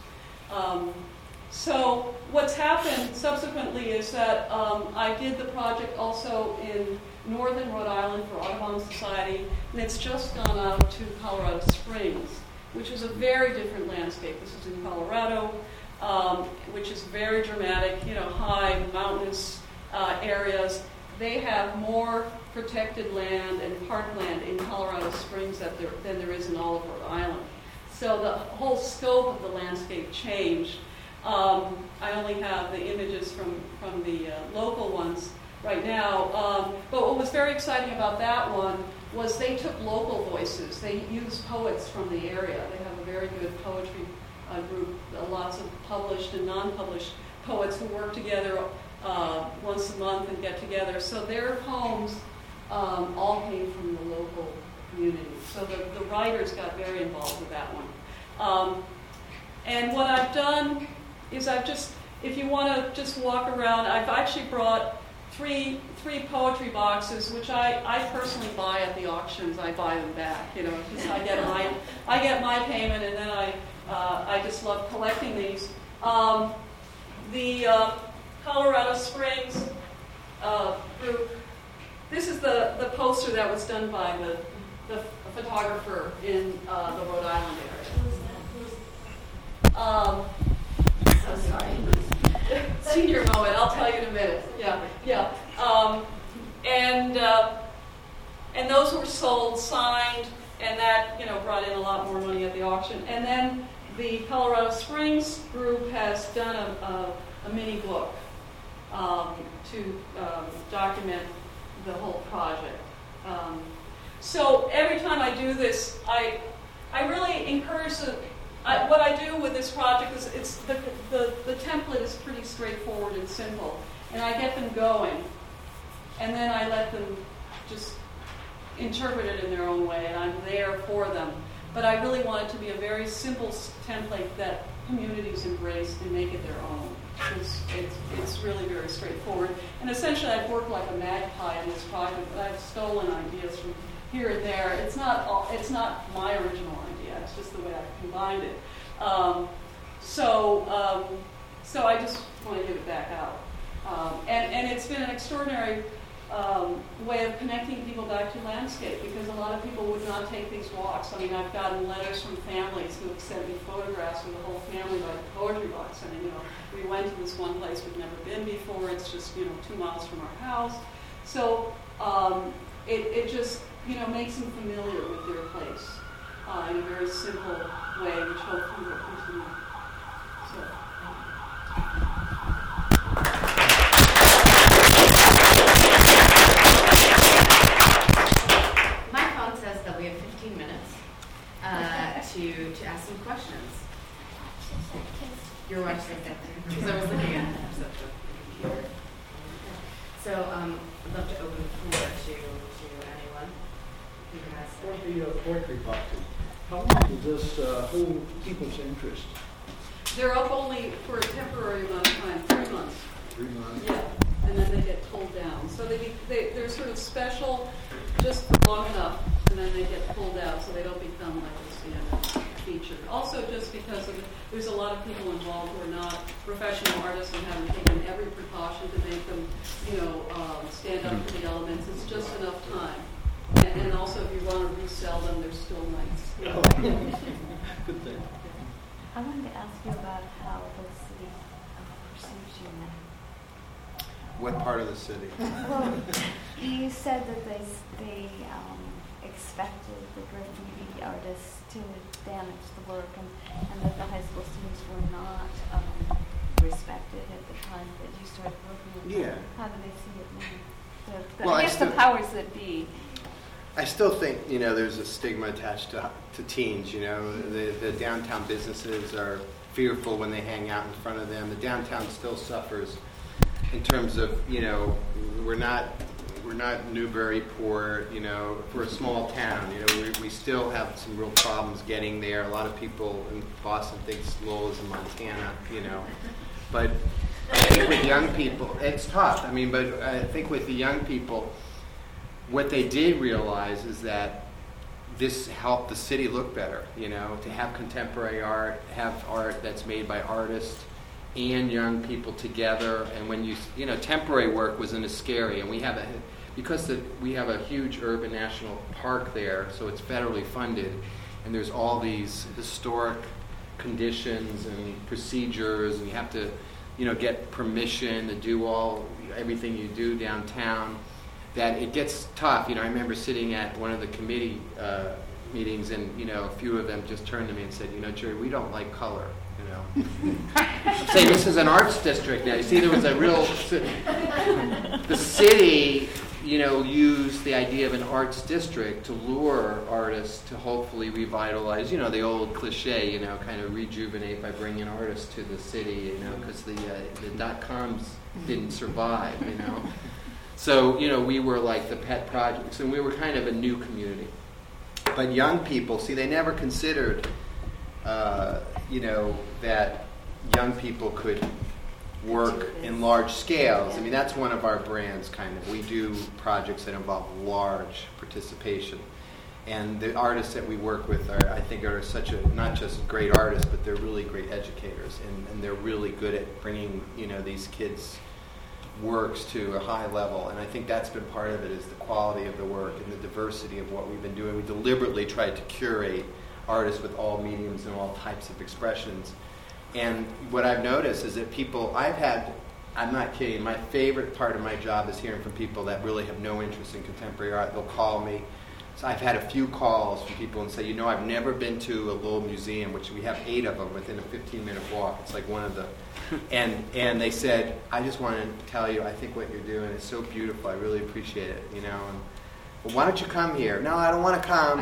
So what's happened subsequently is that I did the project also in northern Rhode Island for Audubon Society, and it's just gone out to Colorado Springs, which is a very different landscape. This is in Colorado. which is very dramatic, high mountainous areas. They have more protected land and parkland in Colorado Springs than there is in all of Rhode Island. So the whole scope of the landscape changed. I only have the images from the local ones right now. But what was very exciting about that one was they took local voices. They used poets from the area. They have a very good poetry group, lots of published and non-published poets who work together once a month and get together. So their poems all came from the local community. So the writers got very involved with that one. And what I've done is if you want to just walk around, I've actually brought three poetry boxes, which I personally buy at the auctions. I buy them back, because I get my payment, and then I just love collecting these. The Colorado Springs group. This is the poster that was done by the photographer in the Rhode Island area. So sorry. Senior moment. I'll tell you in a minute. Yeah. And those were sold, signed, and that brought in a lot more money at the auction. And then the Colorado Springs group has done a mini book to document the whole project. So every time I do this, I really encourage what I do with this project is it's the template is pretty straightforward and simple, and I get them going, and then I let them just interpret it in their own way, and I'm there for them. But I really want it to be a very simple template that communities embrace and make it their own. It's really very straightforward. And essentially, I've worked like a magpie on this project, but I've stolen ideas from here and there. It's not my original idea. It's just the way I've combined it. So I just want to give it back out. And it's been an extraordinary way of connecting people back to landscape, because a lot of people would not take these walks. I mean, I've gotten letters from families who have sent me photographs of the whole family by the poetry box. And we went to this one place we've never been before. It's just 2 miles from our house. So it just makes them familiar with their place in a very simple way, which hopefully will continue. So. We have 15 minutes to ask some questions. You're watching that because I was looking at the computer. So I'd love to open the floor to anyone who has. For the poetry boxes, how long does this hold people's interest? They're up only for a temporary amount of time, 3 months. 3 months? Yeah, and then they get pulled down. So they're sort of special just long enough, and then they get pulled out, so they don't become like a feature. Also, just because there's a lot of people involved who are not professional artists and haven't taken every precaution to make them, stand up to the elements. It's just enough time. And also, if you want to resell them, they're still nice. Good thing. I wanted to ask you about how the city perceives you now. What part of the city? Well, you said that they expected the graffiti artists to damage the work, and that the high school students were not respected at the time that you started working with them. Yeah. How do they see it now? Well, I guess the powers that be. I still think, there's a stigma attached to teens, The downtown businesses are fearful when they hang out in front of them. The downtown still suffers in terms of, we're not Newburyport, we're a small town, we still have some real problems getting there. A lot of people in Boston think Lowell is in Montana, But I think with young people, it's tough. But I think with the young people, what they did realize is that this helped the city look better, to have contemporary art, have art that's made by artists and young people together. And when temporary work wasn't as scary. And we have we have a huge urban national park there, so it's federally funded, and there's all these historic conditions and procedures, and you have to, get permission to do everything you do downtown, that it gets tough. I remember sitting at one of the committee meetings, and a few of them just turned to me and said, Jerry, we don't like color. I'm saying this is an arts district now. You see, there was a real. The city, used the idea of an arts district to lure artists to hopefully revitalize, the old cliche, kind of rejuvenate by bringing artists to the city, because the .coms didn't survive, So, we were like the pet projects, and we were kind of a new community. But young people, see, they never considered, that young people could work in large scales. I mean, that's one of our brands, kind of. We do projects that involve large participation. And the artists that we work with are such not just great artists, but they're really great educators. And they're really good at bringing, these kids' works to a high level. And I think that's been part of it, is the quality of the work and the diversity of what we've been doing. We deliberately tried to curate artists with all mediums and all types of expressions. And what I've noticed is that I'm not kidding, my favorite part of my job is hearing from people that really have no interest in contemporary art. They'll call me. So I've had a few calls from people and say, I've never been to a little museum, which we have 8 of them within a 15-minute walk. It's like one of the, and they said, I just want to tell you, I think what you're doing is so beautiful. I really appreciate it, And, well, why don't you come here? No, I don't want to come.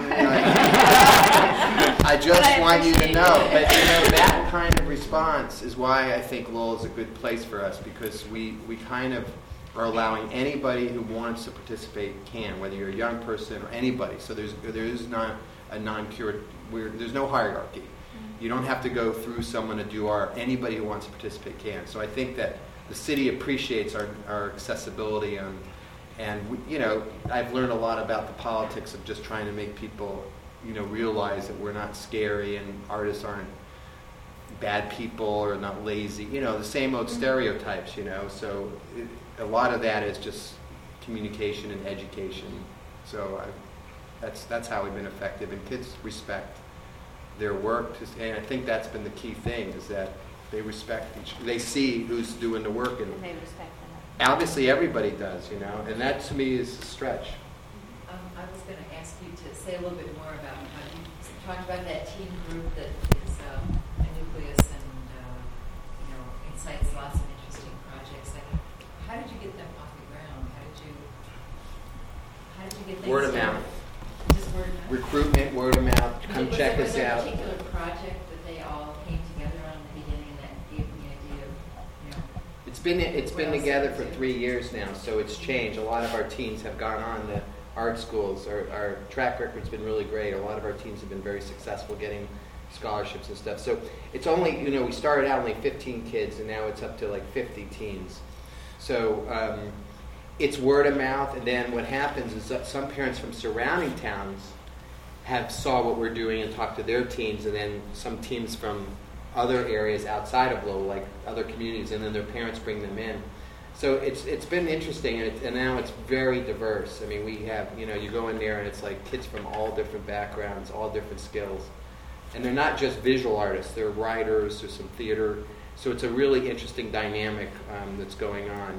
I just want you to know. But that kind of response is why I think Lowell is a good place for us, because we kind of are allowing anybody who wants to participate can, whether you're a young person or anybody. So there is not a non-cured. There's no hierarchy. You don't have to go through someone to do art. Anybody who wants to participate can. So I think that the city appreciates our accessibility and I've learned a lot about the politics of just trying to make people, realize that we're not scary and artists aren't bad people or not lazy. The same old stereotypes. So a lot of that is just communication and education. So that's how we've been effective, and kids respect their work. And I think that's been the key thing, is that they respect they see who's doing the work, and they respect them. Obviously, everybody does, and that to me is a stretch. I was going to ask you to say a little bit more about how you talked about that team group that is a nucleus and incites lots of interesting projects. How did you get them off the ground? How did you get them? Word of mouth. Just word of mouth. Recruitment, word of mouth. Come check us out. Was there a particular project that they all came together on in the beginning that gave them the idea of, It's been together for 3 years now, so it's changed. A lot of our teens have gone on to art schools. Our track record's been really great. A lot of our teens have been very successful getting scholarships and stuff. So it's only, we started out only 15 kids, and now it's up to like 50 teens. So it's word of mouth, and then what happens is that some parents from surrounding towns saw what we're doing and talked to their teens, and then some teams from other areas outside of Lowell, like other communities, and then their parents bring them in. So it's been interesting, and now it's very diverse. I mean, we have, you go in there and it's like kids from all different backgrounds, all different skills. And they're not just visual artists, they're writers, there's some theater. So it's a really interesting dynamic that's going on.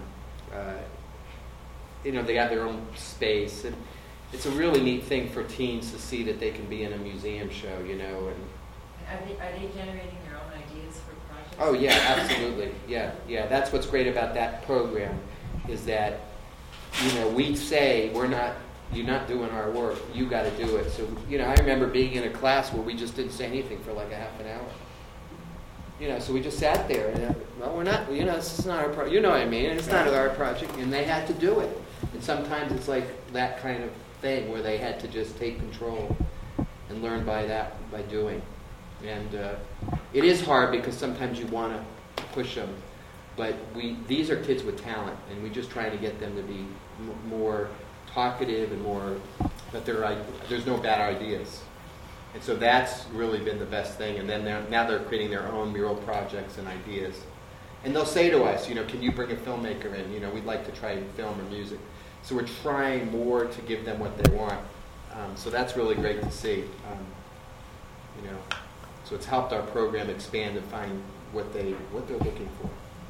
They have their own space, and it's a really neat thing for teens to see that they can be in a museum show, And are they generating their own ideas for projects? Oh yeah, absolutely. Yeah. That's what's great about that program, is that we say you're not doing our work. You got to do it. So I remember being in a class where we just didn't say anything for like a half an hour. So we just sat there and we're not. This is not our project. You know what I mean? And it's not our project, and they had to do it. And sometimes it's like that kind of thing where they had to just take control and learn by doing. And it is hard because sometimes you want to push them, but these are kids with talent, and we're just trying to get them to be more talkative and more, but there's no bad ideas. And so that's really been the best thing. And then now they're creating their own mural projects and ideas. And they'll say to us, can you bring a filmmaker in? We'd like to try film or music. So we're trying more to give them what they want. So that's really great to see. So So it's helped our program expand and find what they're looking for.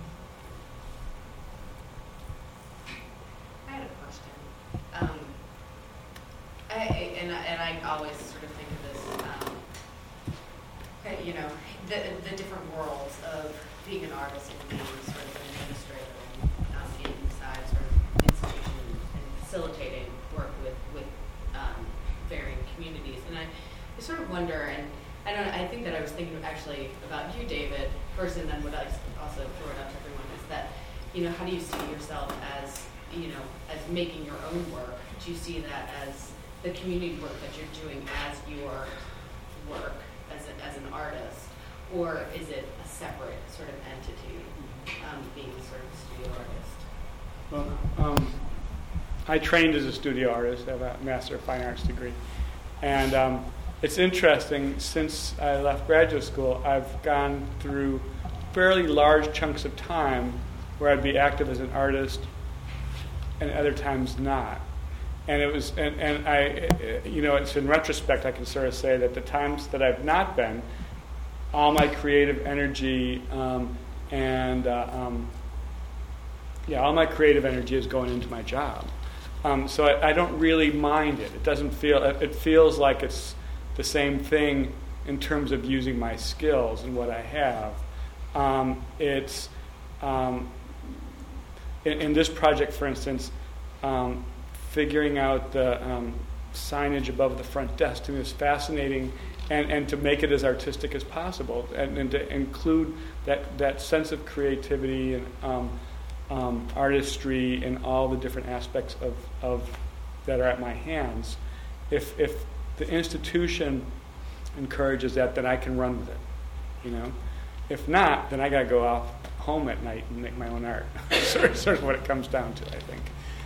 I had a question. I always sort of think of this, the different worlds of being an artist and being sort of an administrator and inside sort of institution and facilitating work with varying communities. And I sort of wonder, and I think that I was thinking actually about you, David, first, and then what I also throw it out to everyone is that, how do you see yourself as, as making your own work? Do you see that as the community work that you're doing as your work as an artist, or is it a separate sort of entity, being sort of a studio artist? Well, I trained as a studio artist. I have a Master of Fine Arts degree. And it's interesting, since I left graduate school, I've gone through fairly large chunks of time where I'd be active as an artist and other times not. And it was, and I, it's in retrospect, I can sort of say that the times that I've not been, all my creative energy all my creative energy is going into my job. So I don't really mind it. It doesn't feel, it feels like it's the same thing in terms of using my skills and what I have. In this project, for instance, figuring out the signage above the front desk to me was fascinating, and to make it as artistic as possible, and to include that sense of creativity and artistry and all the different aspects of that are at my hands. If the institution encourages that, then I can run with it. If not, then I got to go off home at night and make my own art. sort of what it comes down to, I think.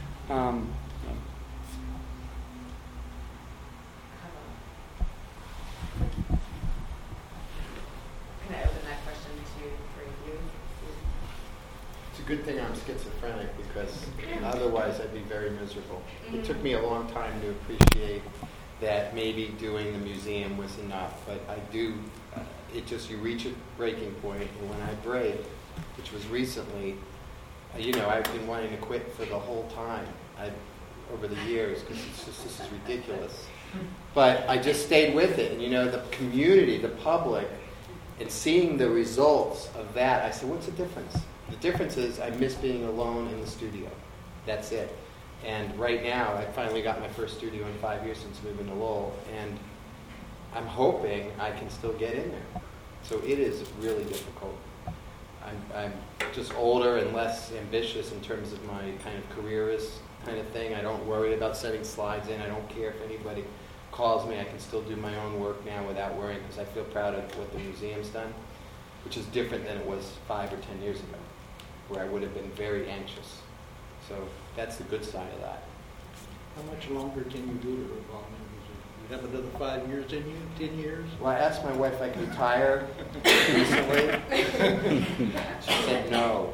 Can I open that question for you? It's a good thing I'm schizophrenic, because otherwise I'd be very miserable. It took me a long time to appreciate that maybe doing the museum was enough, but I do, you reach a breaking point, and when I break, which was recently, I've been wanting to quit for the whole time over the years, because this is ridiculous. But I just stayed with it, and the community, the public, and seeing the results of that, I said, what's the difference? The difference is I miss being alone in the studio. That's it. And right now, I finally got my first studio in 5 years since moving to Lowell, and I'm hoping I can still get in there. So it is really difficult. I'm just older and less ambitious in terms of my kind of careerist kind of thing. I don't worry about setting slides in. I don't care if anybody calls me. I can still do my own work now without worrying, because I feel proud of what the museum's done, which is different than it was 5 or 10 years ago, where I would have been very anxious. So that's the good side of that. How much longer can you do the revolving museum? You have another 5 years in you? 10 years? Well, I asked my wife if I could retire recently. She said no.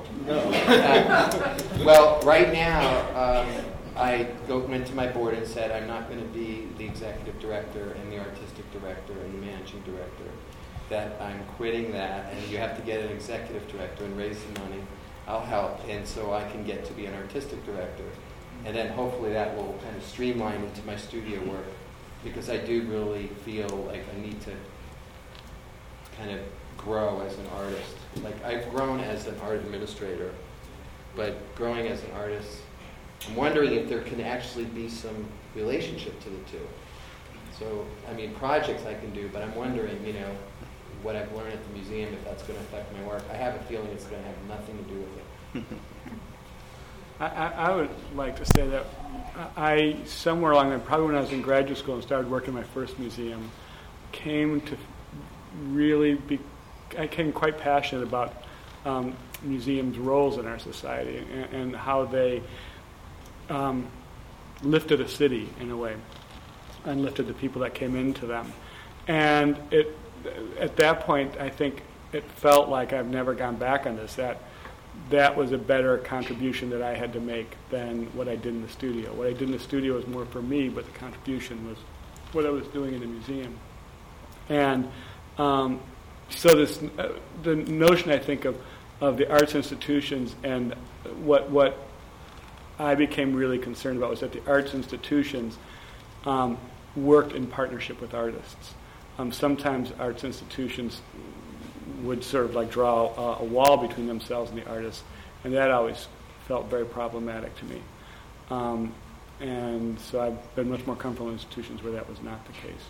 Well, right now, I went to my board and said I'm not going to be the executive director and the artistic director and the managing director. That I'm quitting that, and you have to get an executive director and raise the money. I'll help, and so I can get to be an artistic director. And then hopefully that will kind of streamline into my studio work, because I do really feel like I need to kind of grow as an artist. Like, I've grown as an art administrator, but growing as an artist, I'm wondering if there can actually be some relationship to the two. So, I mean, projects I can do, but I'm wondering, what I've learned at the museum, if that's going to affect my work. I have a feeling it's going to have nothing to do with it. I would like to say that I, somewhere along the way, probably when I was in graduate school and started working in my first museum, came to really I became quite passionate about museums' roles in our society and how they lifted a city in a way and lifted the people that came into them. And at that point, I think it felt like I've never gone back on this, that was a better contribution that I had to make than what I did in the studio. What I did in the studio was more for me, but the contribution was what I was doing in the museum. And so this the notion I think of the arts institutions, and what I became really concerned about was that the arts institutions worked in partnership with artists. Sometimes arts institutions would sort of like draw a wall between themselves and the artists, and that always felt very problematic to me. And so I've been much more comfortable in institutions where that was not the case.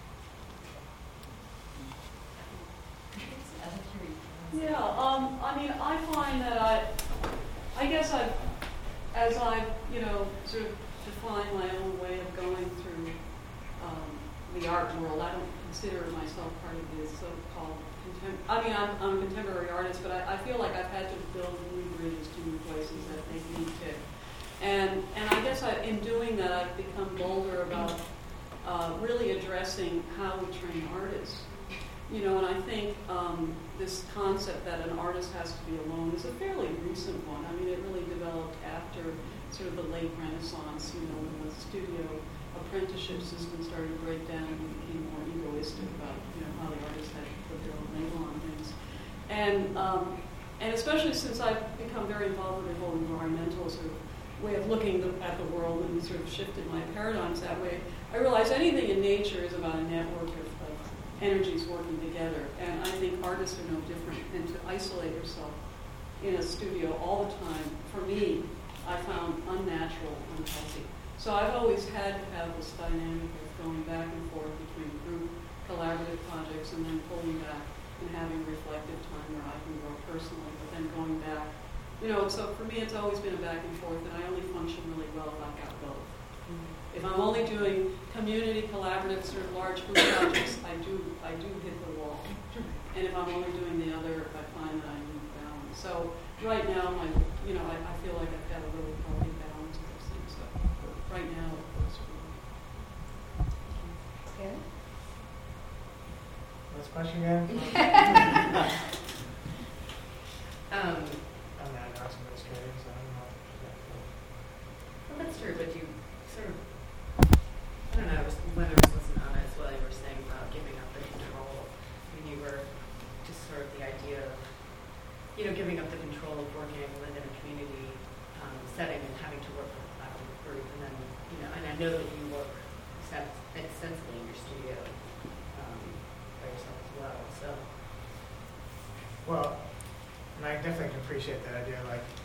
Yeah, I mean, I find that I guess as I've, sort of defined my own way of going through the art world, I don't consider myself part of the so-called I'm a contemporary artist, but I feel like I've had to build new bridges to new places that make me tick. And I guess in doing that, I've become bolder about really addressing how we train artists. And I think this concept that an artist has to be alone is a fairly recent one. I mean, it really developed after sort of the late Renaissance, when the studio apprenticeship system started to break down and became more egoistic about, how the artists had to put their own label on things. And especially since I've become very involved with the whole environmental sort of way of looking at the world and sort of shifted my paradigms that way, I realized anything in nature is about a network of energies working together. And I think artists are no different. And to isolate yourself in a studio all the time, for me, I found unnatural, unhealthy. So I've always had to have this dynamic of going back and forth between group collaborative projects and then pulling back and having reflective time where I can grow personally, but then going back. So for me, it's always been a back and forth, and I only function really well if I've got both. If I'm only doing community, collaborative, sort of large group projects, I do hit the wall. And if I'm only doing the other, I find that I need balance. So right now, I feel like I've got a really healthy balance of those things. So right now, it works for me. Good. Last question again? I'm not an arts administrator, so I don't know. Well, that's true, but you sort of, I don't know, when I was listening on it as well, you were saying about giving up the control. When you were just sort of the idea of, giving up the control of working within a community setting and having to work with a collaborative group. And then, and I know that you work extensively in your studio by yourself as well. So. Well, and I definitely can appreciate that idea,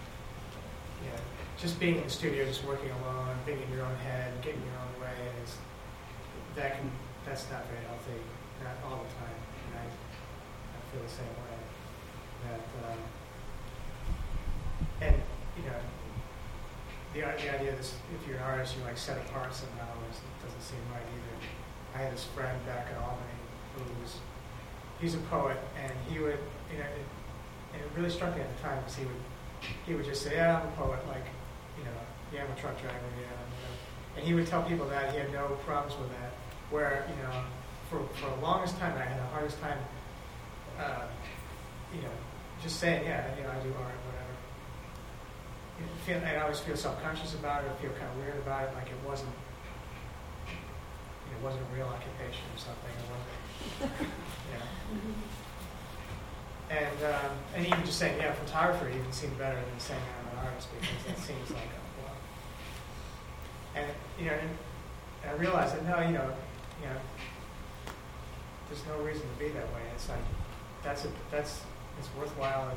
just being in the studio, just working alone, being in your own head, getting your own way, that's not very healthy, not all the time. And I feel the same way. The idea that if you're an artist, you're set apart somehow, doesn't seem right either. I had this friend back in Albany he's a poet, and he would, and it really struck me at the time because he would just say, yeah, I'm a poet, yeah, I'm a truck driver, and he would tell people that he had no problems with that. Where for the longest time, I had the hardest time, just saying, yeah, I do art, whatever. I always feel self-conscious about it. I feel kind of weird about it, like it wasn't a real occupation or something. It wasn't, And even just saying, photographer even seemed better than saying I'm an artist, because that seems like and I realized that there's no reason to be that way. It's like it's worthwhile.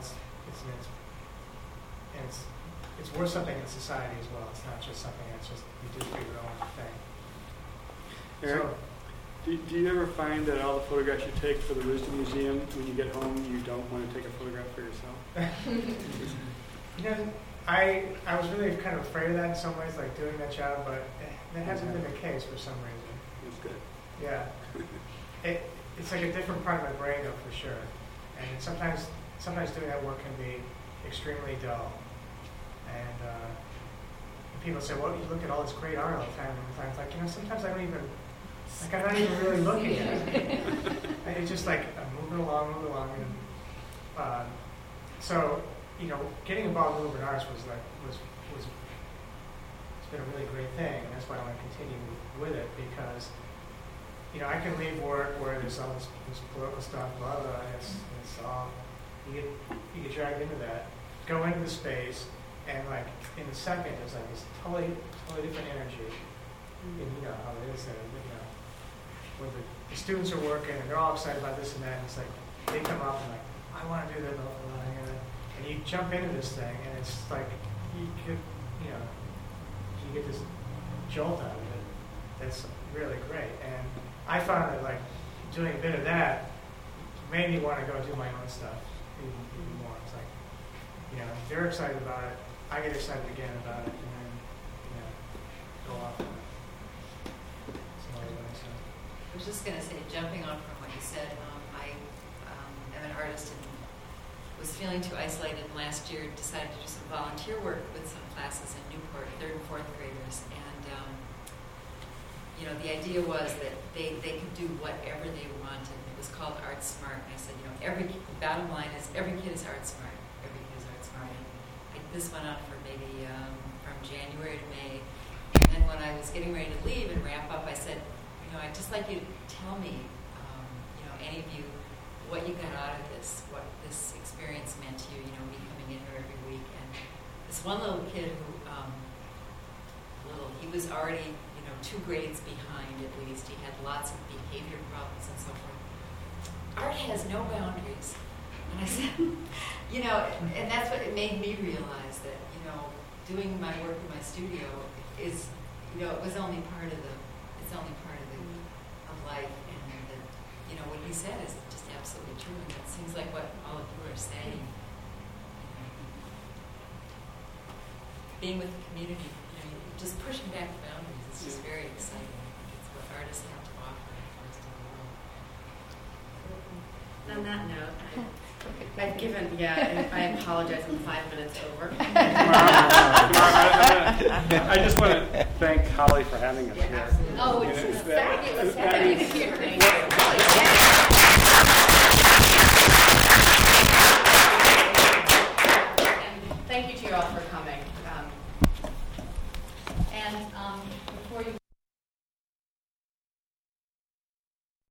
It's worth something in society as well. It's not just something that's just you do for your own thing. Eric, do you ever find that all the photographs you take for the Wisdom Museum, when you get home, you don't want to take a photograph for yourself? I was really kind of afraid of that in some ways, like doing that job, but that hasn't been the case for some reason. It's good. Yeah. It's like a different part of my brain, though, for sure. And sometimes doing that work can be extremely dull. And people say, well, you look at all this great art all the time. And it's like, sometimes I don't even, I'm not even really looking at it. It's just like, I'm moving along. And, so, getting involved in urban arts was it's been a really great thing. And that's why I want to continue with it, because I can leave work where there's all this political stuff, blah, blah, and it's all, you get dragged into that, go into the space, and like, in a second, there's like this totally different energy. And you know how it is there, where the students are working, and they're all excited about this and that, and it's like, they come up and like, I want to do that, blah, blah, blah, and you jump into this thing, and it's like, you get this jolt out of it that's really great. And I found that like doing a bit of that made me want to go do my own stuff even more. It's like, they're excited about it, I get excited again about it, and then go off on it. I was just going to say, jumping on from what you said, I am an artist and was feeling too isolated, and last year decided to do some volunteer work with some classes in Newport, 3rd and 4th graders, and the idea was that they could do whatever they wanted. It was called Art Smart, and I said, the bottom line is every kid is art smart. Every kid is art smart. And this went on for maybe from January to May, and then when I was getting ready to leave and wrap up, I said, I'd just like you to tell me, any of you, what you got out of this, what this experience meant to you, me coming in here every week. And this one little kid who, he was already, 2 grades behind at least. He had lots of behavior problems and so forth. Art has no boundaries. And I said, and that's what it made me realize that, doing my work in my studio is, it was only part of life, and that, what you said is just absolutely true, and it seems like what all of you are saying. Being with the community, just pushing back the boundaries, it's just very exciting. It's what artists have to offer for us in the world. On that note, I've given, I apologize, I'm 5 minutes over. I just want to thank Holly for having us here. Absolutely. Oh, it's fabulous having you here. Thank you.